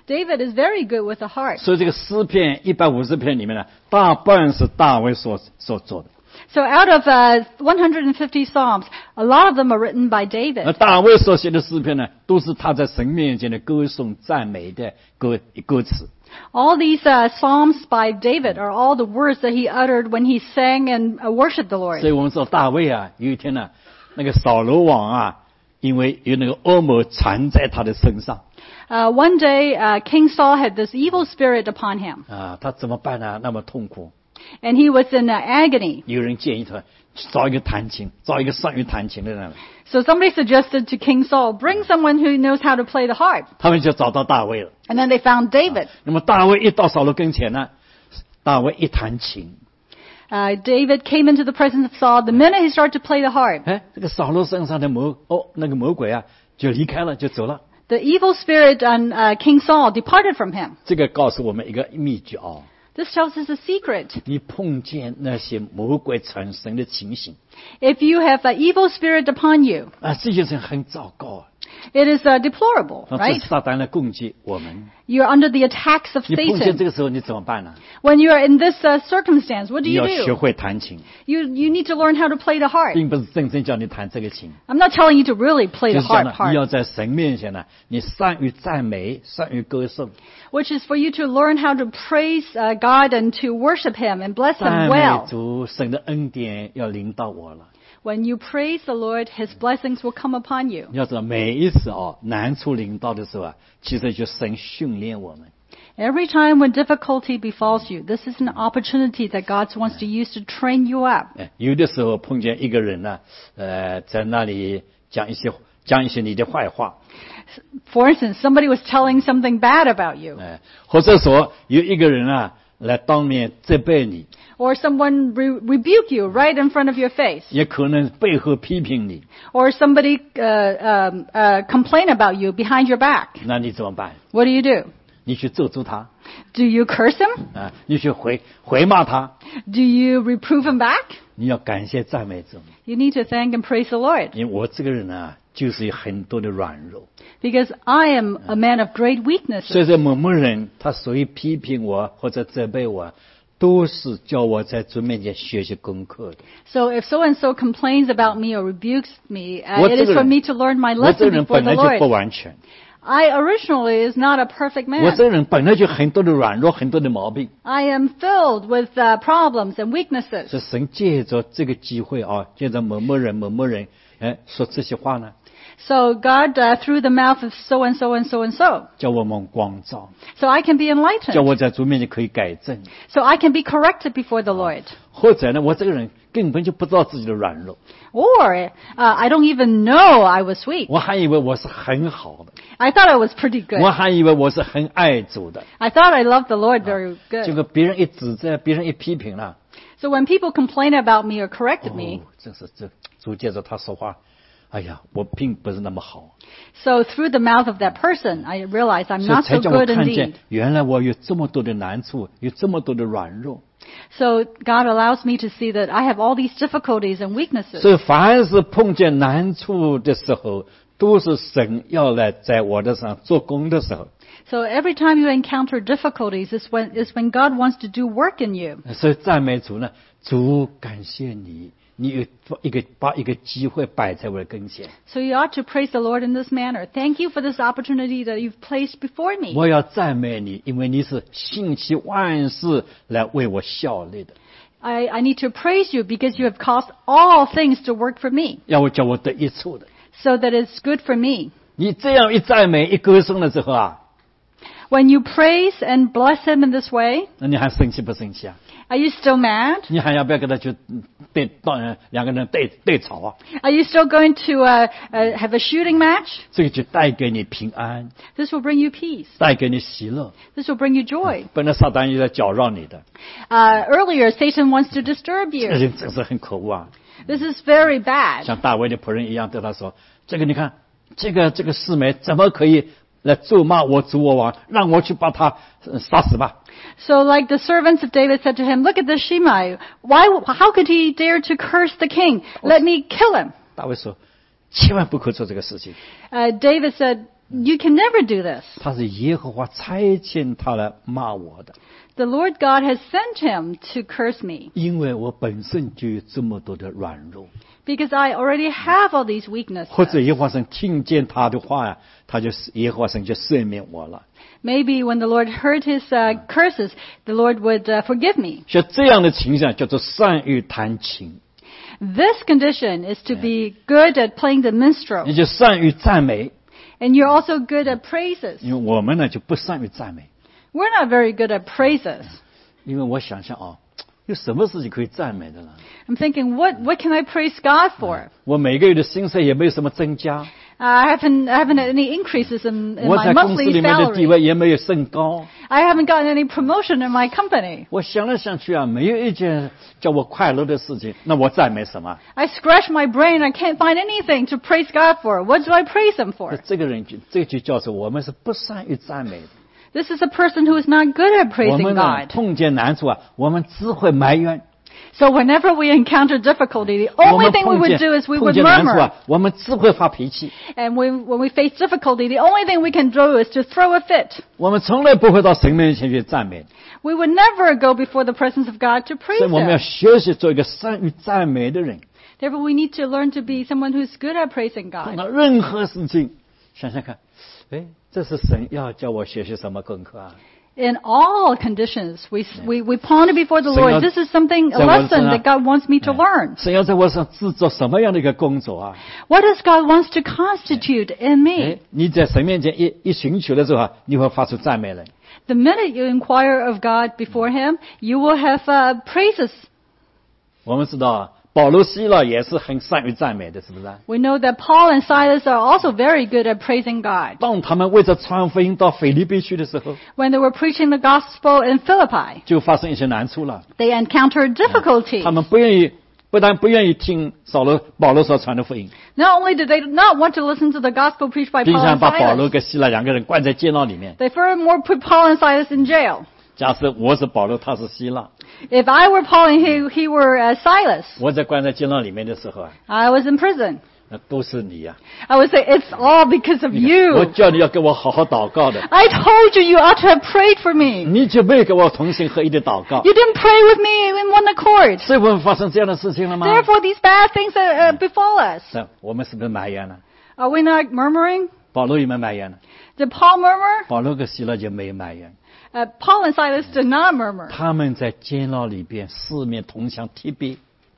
David is very good with the heart. 所以这个诗篇一百五十篇里面呢，大半是大卫所所做的。 So out of uh, one hundred fifty Psalms, a lot of them are written by 而 David. 大卫所写的诗篇呢，都是他在神面前的歌颂、赞美的歌歌词。 All these uh, Psalms by David are all the words that he uttered when he sang and uh, worshiped the 所 Lord. 以我们知道大卫啊，有一天呢，那个扫罗王啊，因为有那个恶魔缠在他的身上 Uh, one day, uh, King Saul had this evil spirit upon him, 啊，他怎么办呢？那么痛苦。 and he was in uh, agony. 有人建议他找一个弹琴，找一个善于弹琴的人， So somebody suggested to King Saul, bring someone who knows how to play the harp. 他们就找到大卫了。 And then they found David. 那么大卫一到扫罗跟前呢，大卫一弹琴， Uh, David came into the presence of Saul. The minute he started to play the harp, 哎，这个扫罗身上的魔哦，那个魔鬼啊，就离开了，就走了。 the evil spirit on uh, King Saul departed from him. 这个告诉我们一个秘诀啊、哦， This tells us a secret. 你碰见那些魔鬼产生的情形 If you have an evil spirit upon you, 啊，这件事很糟糕啊。 it is uh, deplorable, 那这 right? 是撒旦来攻击我们。 You're under the attacks of 你碰见 Satan. 这个时候，你怎么办呢？ When you're in this uh, circumstance, what do 你 you 要学 do? 会弹琴， You you need to learn how to play the harp. 并不是真正叫你弹这个琴。 I'm not telling you to really play 就 the 是讲 harp 呢，你要 part, 在神面前呢，你善于赞美，善于歌颂， which is for you to learn how to praise uh, God and to worship Him and bless 赞 Him 美 well. 主，神的恩典要临到我了。 When you praise the Lord, His blessings will come upon you. 你要知道，每一次哦难处临到的时候啊，其实就神训练我们。 Every time when difficulty befalls you, this is an opportunity that God wants to use to train you up. 哎，有的时候碰见一个人呢，呃，在那里讲一些讲一些你的坏话， For instance, somebody was telling something bad about you, 哎，或者说有一个人啊来当面责备你， or someone re- rebuke you right in front of your face, 也可能背后批评你， or somebody uh, um, uh, complain about you behind your back. 那你怎么办？ What do you do? 你去咒诅他 Do you curse him? 啊，你去回回骂他， Do you reprove him back? 你要感谢赞美主， You need to thank and praise the Lord, 因为我这个人啊，就是有很多的软弱。 because I am a man of great 所 weaknesses. 以说某某人他所以批评我或者责备我，都是叫我在主面前学习功课的。 So if so and so complains about me or rebukes me, uh, 我 it 这 is 个 for 人 me to learn my 我这个 lesson 人 before 本 the 来就不 Lord. 完全， I originally is not a perfect 我 man. 这个人本来就很多的软弱，很多的毛病。 I am filled with uh, problems and weaknesses. 是神借着这个机会啊，借着某某人某某人，哎，说这些话呢， So God, uh, through the mouth of so and so and so and so, 叫我们光照， so I can be 叫 enlightened. 我在主面前可以改正。 So I can be corrected before the Lord. 或者呢，我这个人根本就不知道自己的软弱， Or uh, I don't even know I was weak. 我还以为我是很好的， I thought I was pretty 我 good. 还以为我是很爱主的。 I thought I loved the Lord very 结 good. 果别人一指责，别人一批评了， So when people complain about me or corrected 哦 me, 这是这主借着他说话，哎呀，我并不是那么好， so through the mouth of that person, I realized I'm 所以 not 才 so 叫我 good 看见 indeed. 原来我有这么多的难处，有这么多的软弱。 So God allows me to see that I have all these difficulties and weaknesses. 所以凡是碰见难处的时候，都是神要来在我的上做工的时候。 So every time you encounter difficulties is when, is when God wants to do work in you. 所以赞美主呢，主感谢你，你有一个把一个机会摆在我的跟前， So you ought to praise the Lord in this manner. Thank you for this opportunity that you've placed before me. 我要赞美你，因为你是兴起万事来为我效力的， I, I need to praise you because you have caused all things to work for me, 要我叫我得益处的。 so that it's good for me. 你这样一赞美一歌颂的时候啊， When you praise and bless him in this way, 那你还生气不生气啊？ are you still mad? 你还要不要跟他去嗯对当然两个人对对吵啊？ Are you still going to uh, uh, have a shooting match? 这个就带给你平安， This will bring you peace. 带给你喜乐。 This will bring you joy. 本来撒旦也在搅扰你的， Uh, earlier, Satan wants to disturb 这 you. 个人真是很可恶啊！ This is very bad. 像大卫的仆人一样对他说：“这个你看，这个这个示每怎么可以来咒骂我主我王，让我去把他呃杀死吧？” So like the servants of David said to him, look at this Shimei. Why, how could he dare to curse the king? Let me kill him. 大卫说：“千万不可做这个事情， Uh, David said, You can never do this. 他是耶和华差遣他来骂我的， The Lord God has sent him to curse me 因为我本身就有这么多的软弱。 because I already have all these weaknesses. 或者耶和华神听见他的话呀，他就耶和华神就赦免我了。 Maybe when the Lord heard his uh, curses, the Lord would uh, forgive me. 像这样的情形叫做善于弹琴， This condition is to be good at playing the 也 minstrel. 就善于赞美。 And you're also good at praises. 因为我们呢就不善于赞美， We're not very good at praises. 因为我想想啊，有什么事情可以赞美的呢？ I'm thinking, what, what can I praise God for? 我每个月的薪水也没有什么增加， I haven't, I haven't had any increases in, in 我 my 在公司 monthly 里面的地 salary. 位也没有升高。 I haven't gotten any promotion in my company. 我想来想去啊，没有一件叫我快乐的事情，那我赞美什么？ I scratch my brain. I can't find anything to praise God for. What do I praise Him 那 for? 这个人就这就叫做我们是不善于赞美的。 This is a person who is not good at 我 praising 们呢 God. 碰见难处啊，我们只会埋怨。 So whenever we encounter difficulty, the 我 only 们 thing we 碰 would 见 do is we 碰 would 见难处 murmur. 啊，我们只会发脾气。 And we, when we face difficulty, the only thing we can do is to throw a fit. 我们从来不会到神面前去赞美， We would never go before the presence of God to 所 praise 以我们要 Him. 学习做一个善于赞美的人。 Therefore, we need to learn to be someone who's good at praising 碰 God. 到任何事情，想想看，哎，这是神要叫我学习什么功课啊？ In all conditions, we, we, we ponder before the 神要 Lord. This is something, a 在我身 lesson 上 that God wants me to 哎 learn. 神要在我身上制作什么样的一个工作啊？ What does God wants to constitute in 哎 me?， 你在神面前一一寻求的时候啊，你会发出赞美来。 The minute you inquire of God before Him, you will have uh, praises. 我们知道啊，保罗、希拉也是很善于赞美的，是不是啊？ We know that Paul and Silas are also very good at praising God. 当他们为着传福音到腓立比去的时候， When they were preaching the gospel in Philippi, 就发生一些难处了。 they encountered difficulties. 他们不愿意，不但不愿意听扫罗、保罗所传的福音， Not only did they not want to listen to the gospel preached by 并 Paul 且 and 把保罗 Silas, 跟希拉两个人关在监牢里面。 they furthermore put Paul and Silas in jail. 假设我是保罗，他是希拉， If I were Paul and he, he were uh, Silas, 我在关在监牢里面的时候啊， I was in prison. 那都是你呀、 I would say, it's all because of 我 you. 叫你要给我好好祷告的， I told you you ought to have prayed for me. 你就没有给我同心合一的祷告， You didn't pray with me in one accord. 是不是发生这样的事情了吗？ Therefore, these bad things uh, uh, befall us. 是，我们是不是埋怨了？ Are we not murmuring? 保罗有没有埋怨呢？ Did Paul murmur? 保罗跟希拉就没有埋怨， Uh, Paul and Silas did not murmur. 他们在监牢里边四面铜墙铁壁，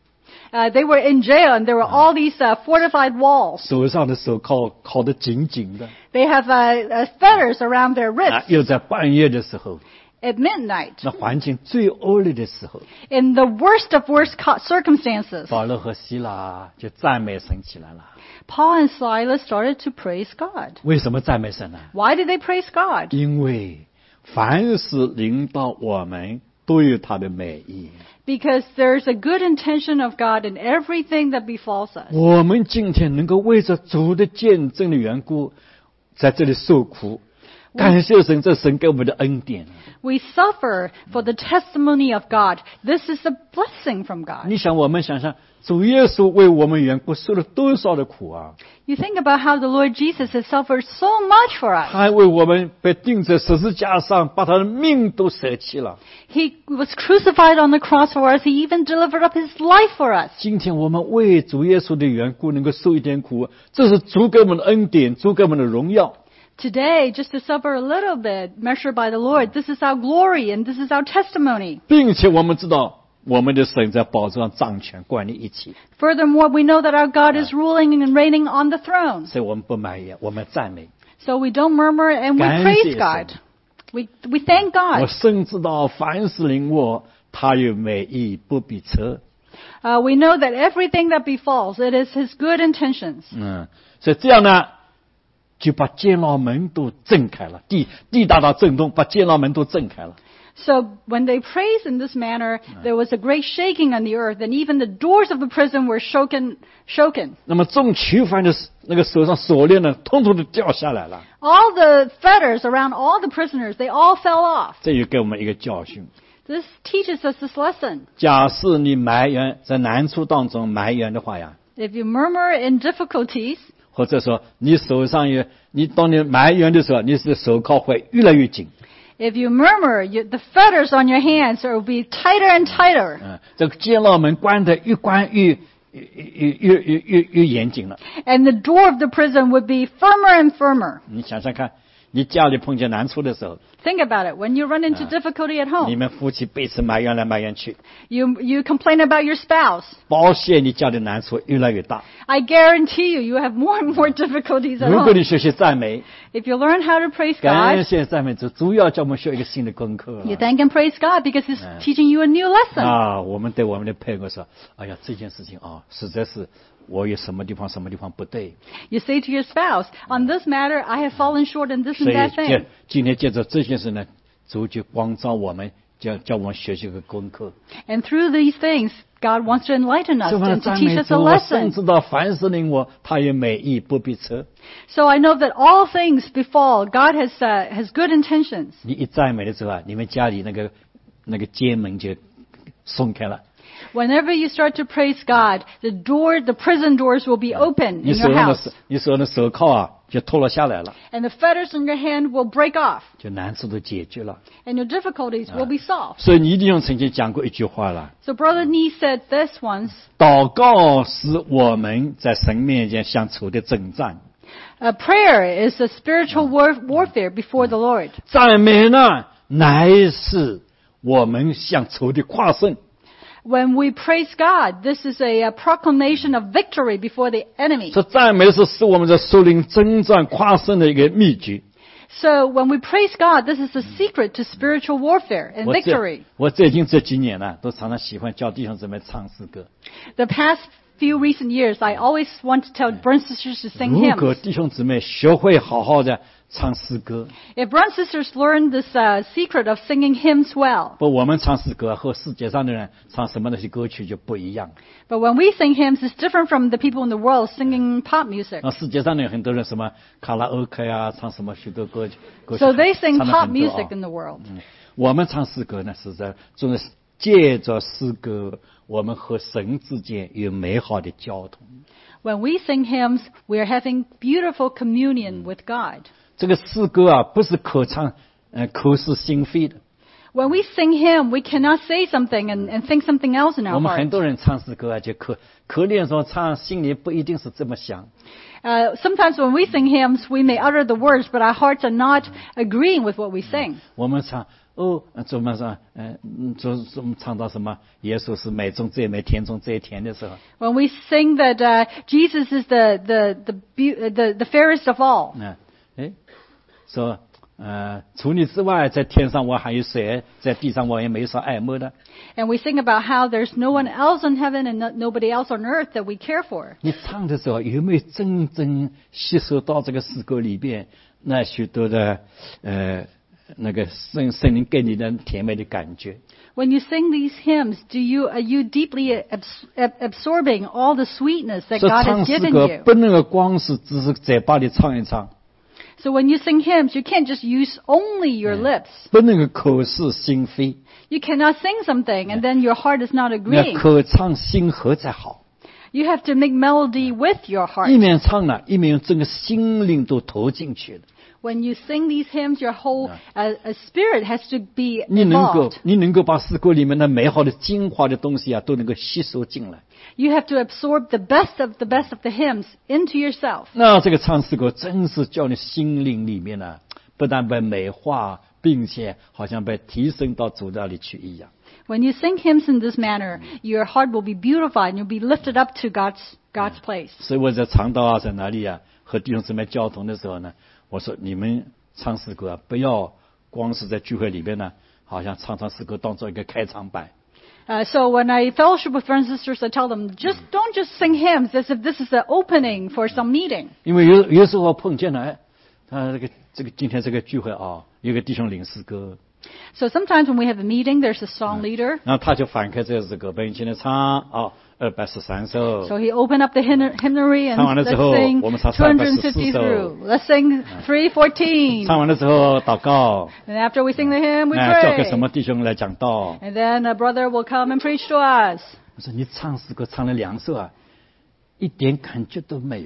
Uh, they were in jail, and there were all these uh, fortified walls. 手上的手铐铐得紧紧的， They have uh, uh, fetters around their 啊， wrists 又在半夜的时候， at midnight. 那环境最恶劣的时候， In the worst of worst co- circumstances, 保罗和希拉就赞美神起来了。 Paul and Silas started to praise God. 为什么赞美神呢？ Why did they praise God? 因为凡是领导我们都有他的美意。 Because there's a good intention of God in everything that befalls us. 我们今天能够为着主的见证的缘故，在这里受苦，感谢神，这神给我们的恩典。 We suffer for the testimony of God. This is a blessing from God. 你想，我们想想，主耶稣为我们缘故受了多少的苦啊！ You think about how the Lord Jesus has suffered so much for us. 他还为我们被钉在十字架上，把他的命都舍弃了。 He was crucified on the cross for us. He even delivered up his life for us. 今天我们为主耶稣的缘故能够受一点苦，这是主给我们的恩典，主给我们的荣耀。 Today, just to suffer a little bit, measured by the Lord, this is our glory and this is our testimony. 并且我们知道，我们的神在宝座上掌权，管理一切， Furthermore, we know that our God is ruling and reigning on the throne. 所以我们不埋怨，我们赞美。 So we don't murmur and we 感谢 praise 神。 God. We, we thank 我 God. 深知道，凡是领我，他有美意，不必测。 Uh, we know that everything that befalls, it is His good intentions. 嗯，所以这样呢，就把监牢门都震开了，地地大大震动，把监牢门都震开了。 So when they praise in this manner, there was a great shaking on the earth, and even the doors of the prison were shaken. shaken. 那么众囚犯的那个手上锁链呢，通通都掉下来了。 All the fetters around all the prisoners, they all fell off. 这也给我们一个教训。 This teaches us this lesson. 假使你埋怨在难处当中埋怨的话呀， If you murmur in difficulties, 或者说你手上有，你当你埋怨的时候，你的手铐会越来越紧。 If you murmur, you, the fetters on your hands will be tighter and tighter. 嗯，这个监牢门关得越关越越越越越越越严谨了。 And the door of the prison would be firmer and firmer. 你想想看，你家里碰见难处的时候， Think about it. When you run into difficulty at 你 home, 们夫妻彼此埋怨来埋怨去， you, you complain about your spouse. 保险你家的难处越来越大。 I guarantee you, you have more and more difficulties at 如果 home. 你学习赞美， If you learn how to praise 感 God, 谢赞美主，主要叫我们学一个新的功课 you 了。 thank and praise God because He's teaching you a new lesson. 啊，我们对我们的配偶说：“哎呀，这件事情啊，实在是我有什么地方什么地方不对。 You say to your spouse, on this matter, I have fallen short in this 所 and 以 that 借 thing. 今天借着这件事呢，主就光照我们，叫叫我们学习一个功课。 And through these things, God wants to enlighten us 这份 and to 赞 teach 美 us a 主，我深 lesson. 知道凡事令我，他有美意，不必测。 So I know that all things befall. God has uh, has good intentions. 你一赞美的时候啊，你们家里那个那个街门就松开了。 Whenever you start to praise God, the door, the prison doors will be open 你 in 手 your 上的 house, 手，你手上的手铐啊，就脱了下来了， and the fetters on your hand will break off, 就难处都解决了。 and your difficulties will be solved. 所以你一定曾经讲过一句话了。 So Brother Nee said this once: 祷告是我们在神面前相处的征战， a prayer is a spiritual war- warfare before the Lord. 赞美呢，乃是我们向仇敌跨胜。 When we praise God, this is a, a proclamation of victory before the enemy. 这赞美是使我们在属灵征战跨胜的一个秘诀。 So when we praise God, this is the secret to spiritual warfare and 我 victory. 这我最近这几年呢，都常常喜欢教弟兄姊妹唱诗歌。 The past few recent years, I always want to tell brothers and sisters to sing 如果 hymns. 弟兄姊妹学会好好的唱诗歌， If brothers and sisters learn this uh, secret of singing hymns well, 不，我们唱诗歌和世界上的人唱什么那些歌曲就不一样。 but when we sing hymns, it's different from the people in the world singing pop music. 那世界上的很多人什么卡拉 OK 啊，唱什么许多歌曲，歌曲 So they sing 唱得 pop 很多啊 music in the world. 嗯，我们唱诗歌呢，是在就是借着诗歌，我们和神之间有美好的交通。 When we sing hymns, we are having beautiful communion with God. 这个诗歌啊，不是口唱，呃，口是心非的。 When we sing hymn, we cannot say something and, and think something else in 我 our 们 heart. 很多人唱诗歌啊，就口口脸上唱，心里不一定是这么想。 Uh, sometimes when we sing hymns, we may utter the words, but our hearts are not agreeing with what we sing. 我们唱哦，怎么说？嗯、呃，就怎么唱到什么？耶稣是美中最美，甜中最甜的时候， When we sing that uh, Jesus is the the the, beau- the the fairest of all, 嗯，哎，说呃，除你之外，在天上我还有谁？在地上我也没啥爱慕的。 and we sing about how there's no one else in heaven and no, nobody else on earth that we care for. 你唱的时候有没有真正吸收到这个诗歌里边那许多的呃那个圣圣灵给你的甜美的感觉？ When you sing these hymns, do you are you deeply abs- ab- absorbing all the sweetness that 所以 God 唱 has 诗 given 歌 you? 不能够光是只是嘴巴里唱一唱， So when you sing hymns, you can't just use only your lips. 不能够口是心非， You cannot sing something and then your heart is not 那 agreeing. 口唱心和才好。 You have to make melody with your 一 heart. 面唱了，一面用整个心灵都投进去了。 When you sing these hymns, your whole uh, uh, spirit has to be 你能够 involved. 你能够把诗歌里面的美好的精华的东西啊，都能够吸收进来。 You have to absorb the best of the best of the hymns into yourself. 那这个唱诗歌真是叫你心灵里面呢、不但被美化，并且好像被提升到主那里去一样。 When you sing hymns in this manner, your heart will be beautified and you'll be lifted up to God's God's place. 所以我在长岛啊，在哪里啊，和弟兄姊妹交通的时候呢，我说你们唱诗歌啊，不要光是在聚会里边呢，好像唱唱诗歌当做一个开场白。 Uh, so when I fellowship with friends and sisters, I tell them, just don't just sing hymns as if this is the opening for some meeting. 因为有有时候碰见了，哎，他这个这个今天这个聚会啊，有个弟兄领诗歌， So sometimes when we have a meeting, there's a song leader. 然后他就翻开这个诗歌本，今天唱啊二百十三首。 So he opened up the hymn- hymnary and 唱完了 let's 之后， sing 我们唱 two hundred fifty 三百十四首。 through. Let's sing three fourteen. 唱完了之后祷告， And after we sing the hymn, we 哎，交给 pray. 什么弟兄来讲道？ And then a brother will come and preach to us. 我说你唱诗歌唱了两首啊，一点感觉都没有。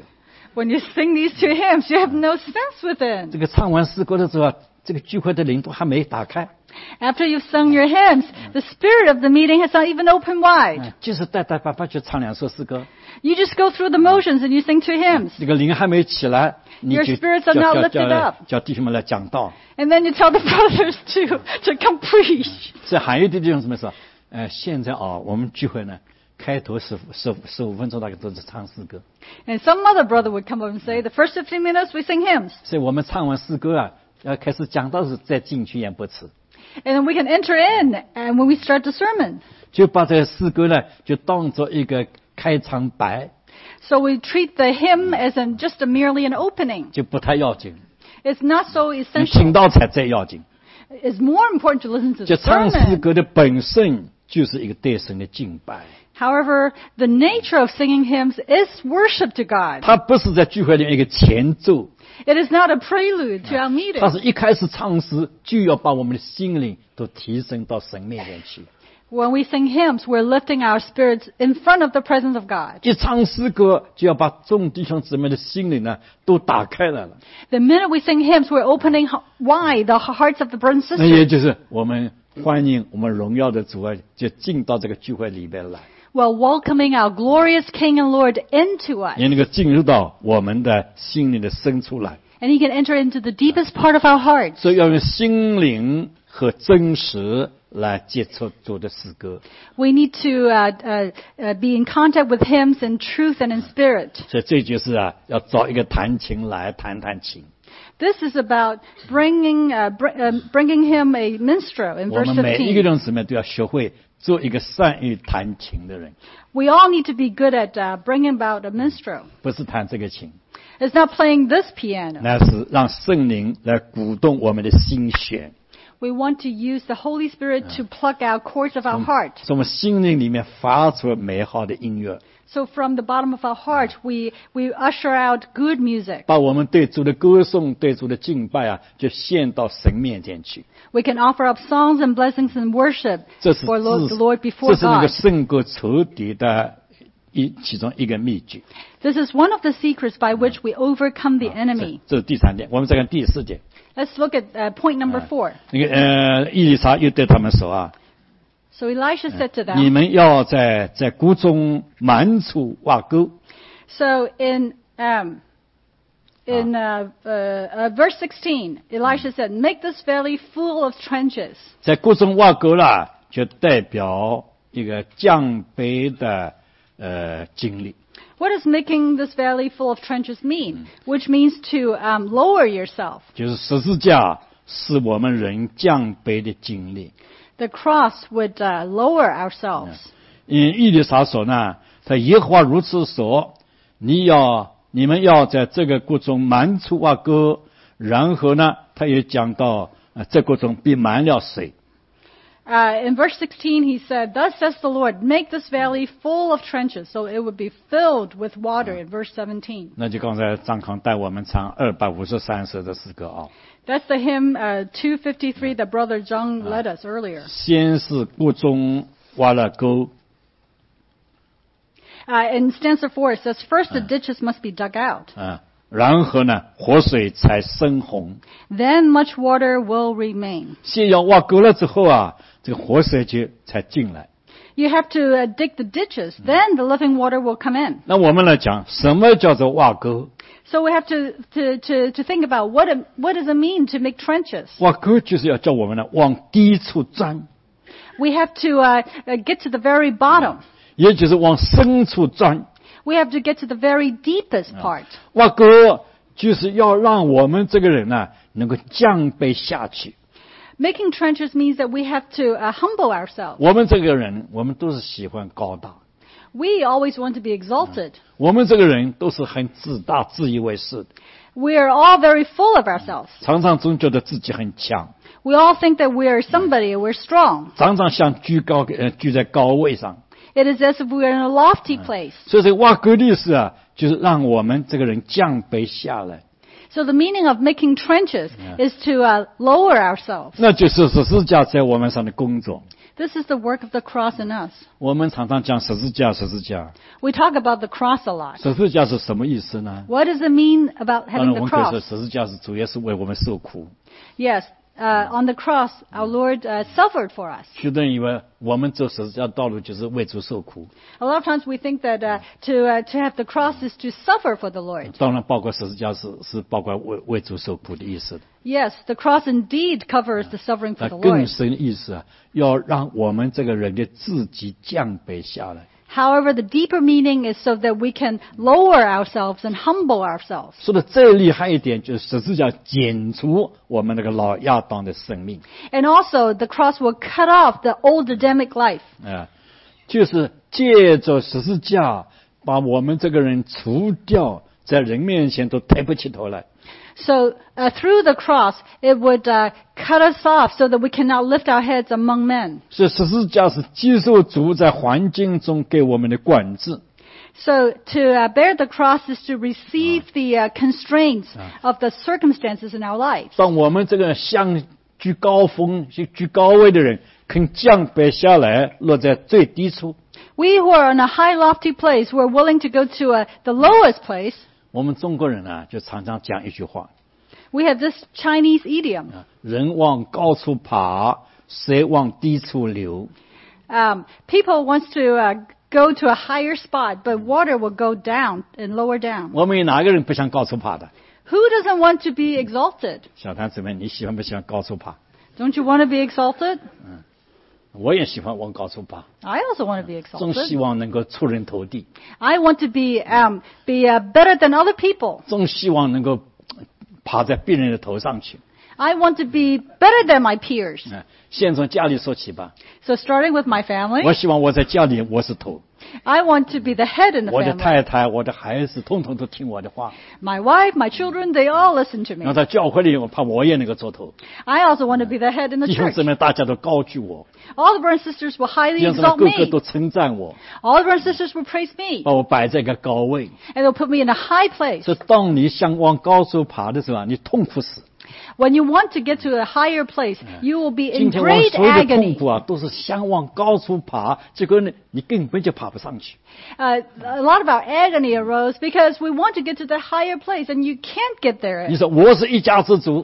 When you sing these two hymns, you have no sense within. 这个唱完诗歌的时候啊，这个聚会的灵都还没打开。 After you've sung your hymns, the spirit of the meeting has not even opened wide. 嗯就是带带爸爸去唱两首诗歌， You just go through the motions and you sing two hymns. 这个灵还没起来，你 Your 就 spirits 叫 are not 叫 lifted 叫 up. 叫弟兄们来讲道。 And then you tell the brothers to, to come preach. 所以还有的弟兄姊妹说，呃，现在啊，我们聚会呢，开头十十十五分钟大概都是唱诗歌， And some other brother would come up and say, the first fifteen minutes we sing hymns. 所以我们唱完诗歌啊，要开始讲道时再进去也不迟。 And then we can enter in and when we start the sermon. 就把这个诗歌呢，就当做一个开场白， So we treat the hymn as an, just a, merely an opening. 就不太要紧， It's not so 听 essential. 到才最要紧。 It's more important to listen to 就 the 唱诗 sermon. 歌的本身就是一个对神的敬拜， However, the nature of singing hymns is worship to God. 它不是在聚会里面一个前奏， It is not a prelude to our meeting. 它是一开始唱诗就要把我们的心灵都提升到神面前去。 When we sing hymns, we're lifting our spirits in front of the presence of God. 一唱诗歌就要把众弟兄姊妹的心灵呢都打开来了， The minute we sing hymns, we're opening h- wide the hearts of the brothers and 那也 sisters. 就是我们欢迎我们荣耀的主啊，就进到这个聚会里边来， While welcoming our glorious King and Lord into us. 也能够进入到我们的心灵的深处来。 And He can enter into the deepest part of our hearts. 所以要用心灵和真实来接触主的诗歌。 We need to uh, uh, uh, be in contact with hymns in truth and in spirit. 所以这就是啊，要找一个弹琴来弹弹琴。 This is about bringing, uh, br- uh, bringing Him a minstrel in 我 verse 们每一个 fifteen. 人姊妹都要学会做一个善于弹琴的人， We all need to be good at uh, bringing about a minstrel. 不是弹这个琴， It's not playing this piano. 那是让圣灵来鼓动我们的心弦， We want to use the Holy Spirit to pluck out chords of our heart. 从我们心灵里面发出美好的音乐， So from the bottom of our heart, we, we usher out good music. 把我们对主的歌颂、对主的敬拜啊，就献到神面前去。 We can offer up songs and blessings and worship 这是 for Lord, 自 the Lord 这 before 是那个 God. 胜过仇敌的一其中一个秘诀。 This is one of the secrets by which we overcome the 这 enemy. 这是第三点，我们再看第四点。 Let's look at uh, point number four. 那个呃，伊丽莎又对他们说啊， So Elisha said to 你 them, 们要在在谷中满处挖沟。 so in, um, in uh, uh, uh, verse sixteen, Elisha said, make this valley full of trenches. 在谷中挖沟啦，就代表一个降卑的呃经历。 What does making this valley full of trenches mean? Which means to um, lower yourself. 就是十字架是我们人降卑的经历。 The cross would uh, lower ourselves. 因伊丽莎说呢，他耶和华如此说：你要你们要在这个谷中满处挖沟，然后呢，他也讲到呃，这谷中必满了水。 Uh, in verse sixteen, he said, thus says the Lord, make this valley full of trenches, so it would be filled with water in verse seventeen. 那就刚才张康带我们唱二百五十三首的诗歌啊。 That's the hymn uh, two fifty-three that Brother Zhang led us earlier. 先是谷中挖了沟， Uh, in stanza four, it says, first the ditches must be dug out. 啊，然后呢，活水才生红。 Then much water will remain. 先要挖沟了之后啊，这个活水就才进来。 You have to uh, dig the ditches, then the living water will come in. 那我们来讲，什么叫做挖沟？ So we have to, to, to, to think about what, it, what does it mean to make trenches? 挖沟就是要叫我们呢往低处钻， We have to uh, uh, get to the very bottom. 也就是往深处钻。 We have to get to the very deepest part. 挖沟就是要让我们这个人呢能够降卑下去。 Making trenches means that we have to uh, humble ourselves. 我们这个人，我们都是喜欢高大， We always want to be exalted. 我们这个人都是很自大、自以为是的， We are all very full of ourselves. 常常总觉得自己很强， We all think that we are somebody, we're strong. 常常想居高呃居在高位上。 It is as if we are in a lofty place. 所以这个挖沟的意思啊，就是让我们这个人降卑下来。 So the meaning of making trenches Yeah. is to uh, lower ourselves. 那就是十字架在我们上的工作。 This is the work of the cross in us. 我们常常讲十字架，十字架， We talk about the cross a lot. 十字架是什么意思呢？ What does it mean about 当然， having 我 the 们可以说 cross? 十字架是主耶稣为我们受苦。 Yes, uh, on the cross, our Lord uh, suffered for us. 许多人以为我们走十字架道路就是为主受苦， A lot of times we think that uh, to uh, to have the cross is to suffer for the Lord. 当然包括十字架是是包括为为主受苦的意思的。 Yes, the cross indeed covers the suffering for 那 the 更 Lord. 深的意思啊，要让我们这个人的自己降卑下来。 However, the deeper meaning is so that we can lower ourselves and humble ourselves. 说的最厉害一点，就是十字架剪除我们那个老亚当的生命， And also, the cross will cut off the old Adamic life. 啊，就是借着十字架把我们这个人除掉，在人面前都抬不起头来。 So, uh, through the cross, it would uh, cut us off so that we cannot lift our heads among men. 所以十字架是接受主在环境中给我们的管制。 So, to uh, bear the cross is to receive the uh, constraints of the circumstances in our lives. 当我们这个向居高峰、去居高位的人，肯降卑下来，落在最低处。 We who are in a high, lofty place, who are willing to go to uh, the lowest place, 我们中国人呢，就常常讲一句话 we have this Chinese idiom. 啊：人往高处爬，水往低处流。 Um, people want to uh, go to a higher spot, but water will go down and lower down. 我们有哪个人不想高处爬的？ Who doesn't want to be exalted? 小坛子们，你喜欢不喜欢高处爬？ Don't you want to be exalted? 我也喜欢往高处爬， I also want to be 总希 exalted. 望能够出人头地， I want to be um, be uh, better than other people. 总希望能够爬在别人的头上去。 I want to be better than my peers. 啊，先从家里说起吧。 So starting with my family, 我希望我在家里我是头， I want to be the head in the 我的 family. 太太、我的孩子，通通都听我的话。 My wife, my children, they all listen to 然后 me. 在教会里，我怕我也能够做头。 I also want to be the head in the 弟兄 church. 姊妹，大家都高举我， All the brothers and sisters will 弟 highly 兄姊妹 exalt 个个 me. 都称赞我， All the brothers and sisters will praise me. 把我摆在一个高位。 And they'll put me in a high place. 所以，当你想往高处爬的时候啊，你痛苦死。 When you want to get to a higher place, you will be 今 in 天我们 great 所有的痛 agony. 苦啊，都是想往高处爬，结果呢，你根本就爬不上去。 Uh, a lot of our agony arose because we want to get to the higher place and you can't get there. 你说我是一家之主，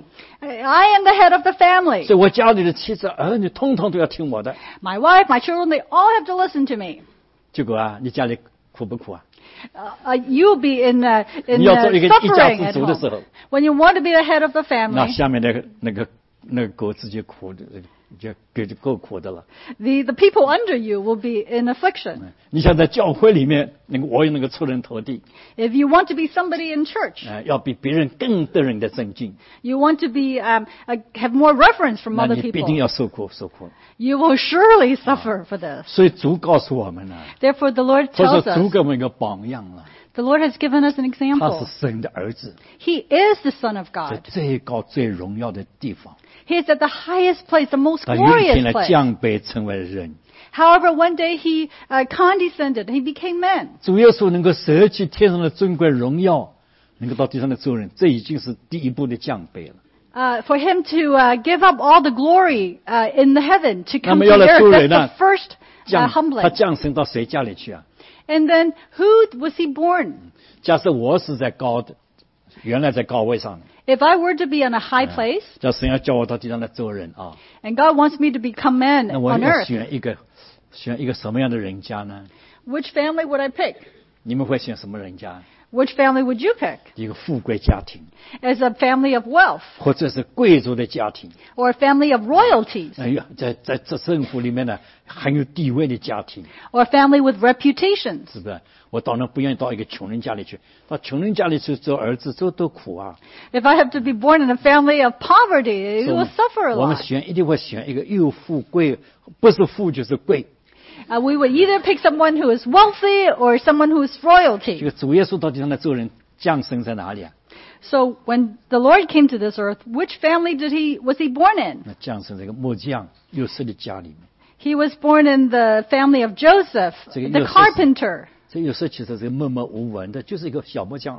I am the head of the family. 所以我家里的妻子儿女通通都要听我的。 My wife, my children, they all have to listen to me. 结果啊，你家里苦不苦啊？ Uh, uh, you'll be in, uh, in 你要做 uh, 一个一家 suffering 之 at 主的时候， home. When you want to be the head of the 那 family, 下面那个那个那个狗自己苦的，就就就够苦的了。 the, the people under you will be in affliction. 你想在教会里面，那个我也能够出人头地， If you want to be somebody in church, 呃，要比别人更得人的尊敬， you want to be um, uh, have more reverence from 那 other 你必定 people, 要受苦受苦。 you will surely suffer for this. 所以主告诉我们呢， Therefore, the Lord 或者 tells 说主 us, 给我们一个榜样了， the Lord has given us an 他是 example. 神的儿子， He is the Son of 在 God. 最高最荣耀的地方， He is at the highest place, the most 他有一天 glorious 来 place. 降卑成为人。 However, one day he uh, condescended. He became man. 主耶稣能够舍弃天上的尊贵荣耀，能够到地上的做人，这已经是第一步的降卑了。 Uh, for him to uh, give up all the glory uh, in the heaven to 那 come 么 to 要 the 来 earth, 做 that's 人呢 the first uh, 降他 humbling. 降生到谁家里去啊？ And then who was he born? 假设我是在高的，原来在高位上的， If I were to be on a high place, 叫神要叫我到地上来做人啊， and God wants me to become man 那我 on 要 earth, 选一个选一个什么样的人家呢？ which family would I pick? 你们会选什么人家？ Which family would you pick? 一个富贵家庭， As a family of wealth 或者是贵族的家庭， or a family of royalties 哎呀，在在这政府里面呢很有地位的家庭， or a family with reputations? 是不是？我当然不愿意到一个穷人家里去，到穷人家里去做儿子，这多苦啊！ If I have to be born in a family of poverty, you 所以 will suffer a 我们 lot. 选一定会选一个又富贵，不是富就是贵。 Uh, we would either pick someone who is wealthy or someone who is 这 royalty. 个主耶稣到地上来做人，降生在哪里啊？ So when the Lord came to this earth, which family did he was he born in? 那降生在一个木匠约瑟的家里面。 He was born in the family of Joseph, So you- the you're so- carpenter. 这约瑟其实是默默无闻的，就是一个小木匠而已。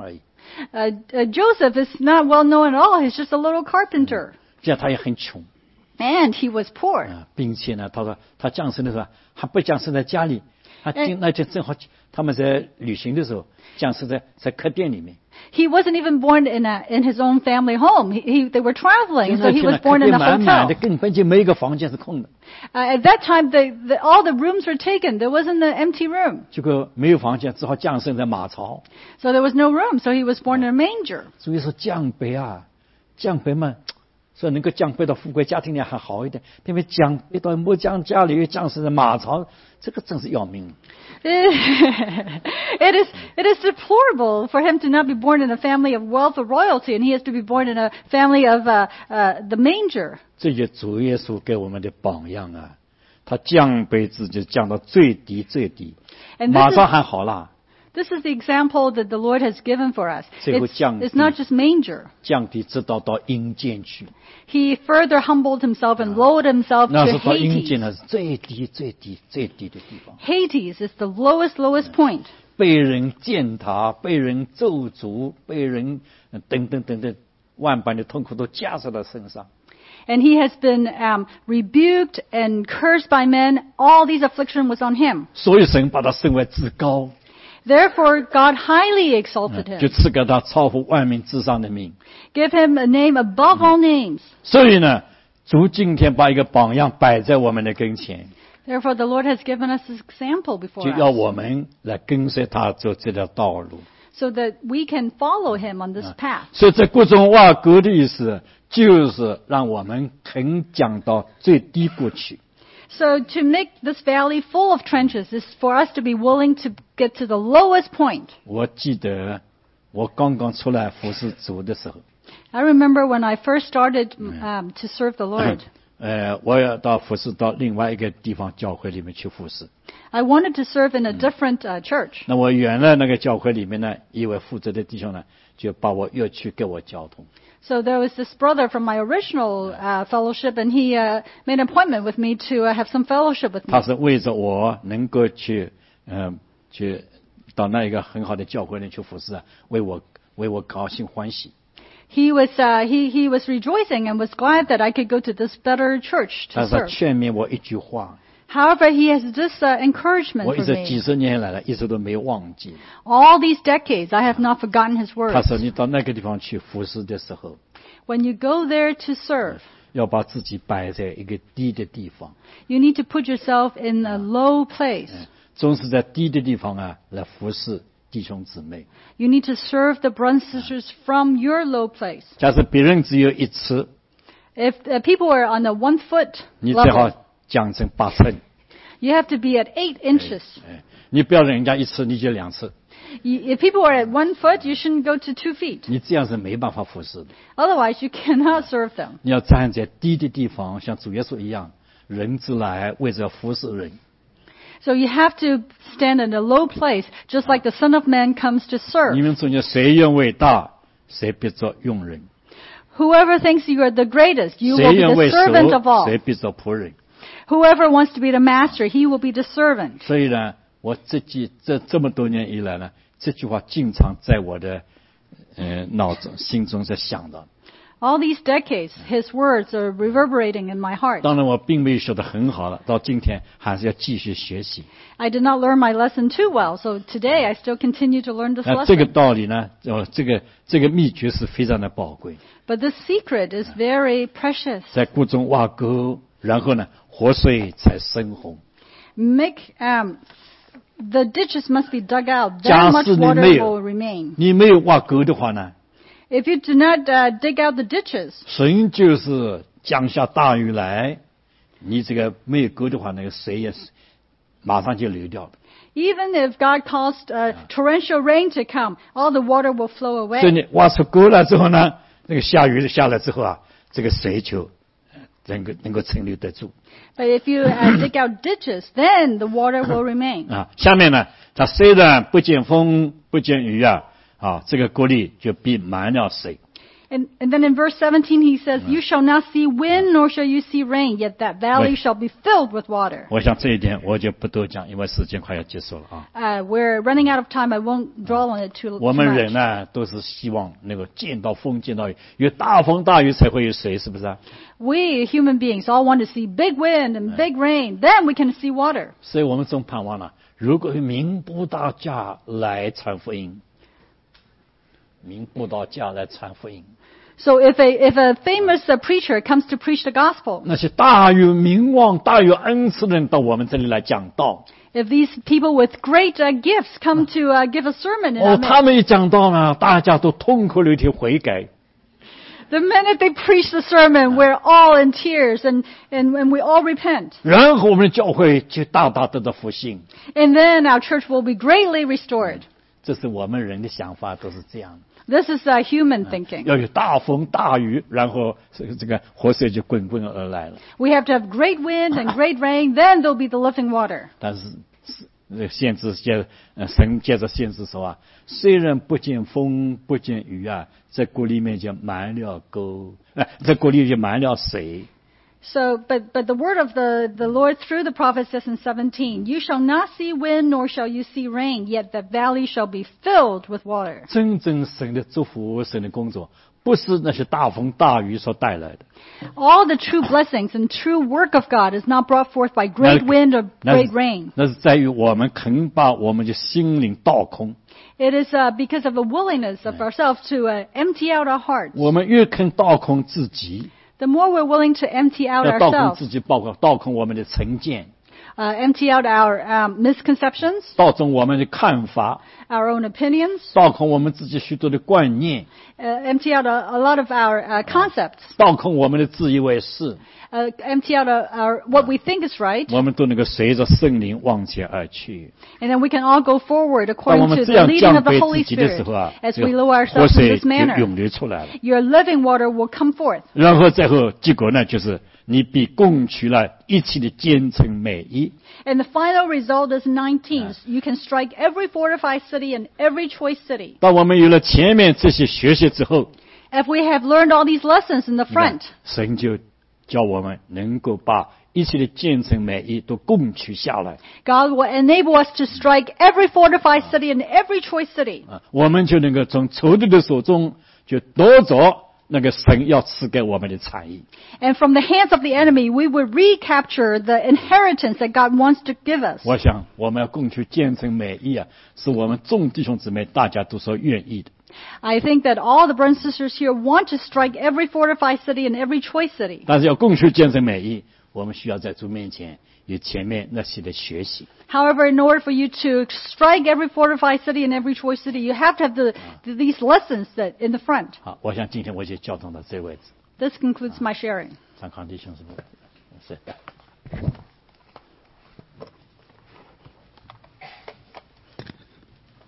Uh, uh, Joseph is not well known at all. He's just a little carpenter. 这样他也很穷 And he was poor. 啊，并且呢，他说他降生的时候还不降生在家里，他今那天正好他们在旅行的时候降生在在客店里面。 He wasn't even born in a, in his own family home. He, he, they were traveling, 就 so 那 he 天 was 呢，客 born in 店 a 满满的， hotel. 根本就没一个房间是空的。 Uh, at that time, the, the, all the rooms were taken. There wasn't an empty room. 结果没有房间，只好降生在马槽。 So there was no room, so he was born in a manger. 所以说降杯啊，降杯嘛，说能够降杯到富贵家庭里还好一点，偏偏降杯到木匠家里降生在马槽，这个真是要命。 It is, it is deplorable for him to not be born in a family of wealth or royalty, and he has to be born in a family of uh, uh, the manger. 这些主耶稣给我们的榜样啊，他降杯自己降到最低最低， And 马 this 槽 is, 还好啦， this is the example that the Lord has given for us. 最后 It's, 降 it's not just manger. 降低直到到阴间去， He further humbled himself and lowered himself 那 to 是到阴间 Hades. 呢是最低最低最低的地方， Hades is the lowest, lowest point. 被人践踏，被人咒诅，被人呃等等等等万般的痛苦都加在他身上。 And he has been um, rebuked and cursed by men. All these affliction was on him. 所以神把他升为至高， Therefore, God highly exalted 就 him, 赐给他超乎万民之上的名。 give him a name above all names. 所以呢，主今天把一个榜样摆在我们的跟前， Therefore, the Lord has given us this example 就 before 要 us, 我们来跟随他走这条道路。 so that we can follow him on this path. 所以这各种挖沟的意思，就是让我们肯讲到最低谷去。 So to make this valley full of trenches is for us to be willing to get to the lowest point. 我记得我刚刚出来服侍主的时候， I remember when I first started um, to serve the Lord. 呃，我要到服侍到另外一个地方教会里面去服侍。 I wanted to serve in a different uh, church. 那我原来那个教会里面呢，一位负责的弟兄呢，就把我约去给我交通。 So there was this brother from my original uh, fellowship, and he uh, made an appointment with me to uh, have some fellowship with me. 他是为着我能够去，嗯、呃，去到那一个很好的教会里去服侍啊，为我为我高兴欢喜。 He was uh, he he was rejoicing and was glad that I could go to this better church 但 to 是他 serve. 劝勉我一句话， However, he has this uh, encouragement 我一 for 直几 me. 十年来了，一直都没忘记。 All these decades, I have not forgotten his 他 words. 说你到那个地方去服侍的时候， When you go there to serve, 要把自己摆在一个低的地方， you need to put yourself in a low place. 总是在低的地方啊来服侍弟兄姊妹。 You need to serve the brothers and sisters from your low place. 假设别人只有一尺， If uh, people are on a one foot 你最好 level, 讲成八寸。 you have to be at eight inches. 哎，你不要人家一尺，你就两尺， You, if people are at one foot, you shouldn't go to two feet. 你这样是没办法服侍的。 Otherwise, you cannot serve them. 你要站在低的地方，像主耶稣一样，人之来为着服侍人。 So you have to stand in a low place, just like the Son of Man comes to 你 serve. 们中间谁愿伟大，谁必做用人； Whoever thinks you are the greatest, you 谁 will be 愿 the 为 servant of 首， all. 谁必做仆人。 Whoever wants to be the master, he will be the servant. 所以呢，我这几这这么多年以来呢，这句话经常在我的呃脑中、心中在想到。 All these decades, his words are reverberating in my heart. 当然，我并没有学得很好了，到今天还是要继续学习。 I did not learn my lesson too well, so today I still continue to learn this 那这个 lesson. 道理呢，呃，这个这个秘诀是非常的宝贵， But this secret is very precious. 在谷中挖沟，然后呢，活水才生红。 Make um, the ditches must be dug out. 假 Then much 使你 water 没有 will remain. 你没有挖沟的话呢， If you do not uh, dig out the ditches, 神就是降下大雨来，你这个没有沟的话，那个水也是马上就流掉了。 even if God caused uh, torrential rain to come, all the water will flow 所以 away. 你挖出沟了之后呢，那个下雨下来之后啊，这个水就呃能够能够存留得住 But if you uh, dig out ditches, then the water will remain. 啊。下面呢，它虽然不见风不见雨啊，啊，这个沟里就必满了水。 And, and then in verse seventeen he says, You shall not see wind, nor shall you see rain, yet that valley shall be filled with water. 我想这一点我就不多讲，因为时间快要结束了啊。 Uh, we're running out of time. I won't dwell on it too, too 我们人 much. 呢，都是希望能够见到风，见到雨，有大风大雨才会有水，是不是啊？ We human beings all want to see big wind and big rain. Then we can see water. 所以我们总盼望了，如果有名布道家来传福音，名布道家来传福音， So if a, if a famous uh, preacher comes to preach the gospel, 那些大有名望、大有恩赐的人到我们这里来讲道， if these people with great uh, gifts come to uh, give a sermon in 哦， our 他 midst, 们一讲道呢，大家都痛哭流涕悔改。 the minute they preach the sermon, we're all in tears and, and, and we all repent. 然后我们的教会就大大得到复兴。 And then our church will be greatly restored. 这是我们人的想法，都是这样的。 This is uh, human thinking. 要有大风大雨，然后这个这个活水就滚滚而来了。 We have to have great wind and great rain, then there'll be the living water. 但是是先知接呃神接着先知说啊，虽然不见风不见雨啊，在谷里面就满了沟，呃，在谷里就满了水。 So, but, but the word of the, the Lord through the prophet says in seventeen, You shall not see wind, nor shall you see rain, yet the valley shall be filled with water. 真正神的祝福，神的工作，不是那些大风大雨所带来的。 All the true blessings and true work of God is not brought forth by great wind or 那是 great rain. 那是在于我们肯把我们的心灵倒空。 It is uh, because of the willingness of ourselves to uh, empty out our hearts. 我们越肯倒空自己， The more we're willing to empty out 要倒空 ourselves, 自己，包括倒空我们的成见， uh, empty out our um, misconceptions, 倒空我们的看法， our own opinions, 倒空我们自己许多的观念， uh, empty out a, a lot of our uh, concepts, 倒空我们的自以为是， uh, empty out uh, our what we think is right, 我们都能够随着圣灵往前而去。 and then we can all go forward 当 according 我们 to 这 the 样 leading 降 of the 卑 Holy 自己的时 Spirit. 候啊， As 这 we 个 lower 活 ourselves in 水 this 就 manner, 涌流出来了。 your living water will come forth. 然后最后结果呢，就是你必攻取了一切的坚城美意。 And the final result is nineteen. You can strike every fortified city and every choice city. 当我们有了前面这些学习之后， If we have learned all these lessons in the front, 神就叫我们能够把一切的坚城美意都攻取下来。 God will enable us to strike every fortified city and every choice city. 啊，我们就能够从仇敌的手中就夺走那个神要赐给我们的产业。 And from the hands of the enemy, we would recapture the inheritance that God wants to give us. 我想我们要攻取坚城美意啊，是我们众弟兄姊妹大家都所愿意的。 I think that all the brothers and sisters here want to strike every fortified city and every choice city. 但是要攻取坚城美意，我们需要在主面前有前面那些的学习。 However, in order for you to strike every fortified city and every choice city, you have to have the, these lessons that in the front. 好，我想今天我就教导到这位置。 This concludes my sharing. 参考弟兄姊妹，是的。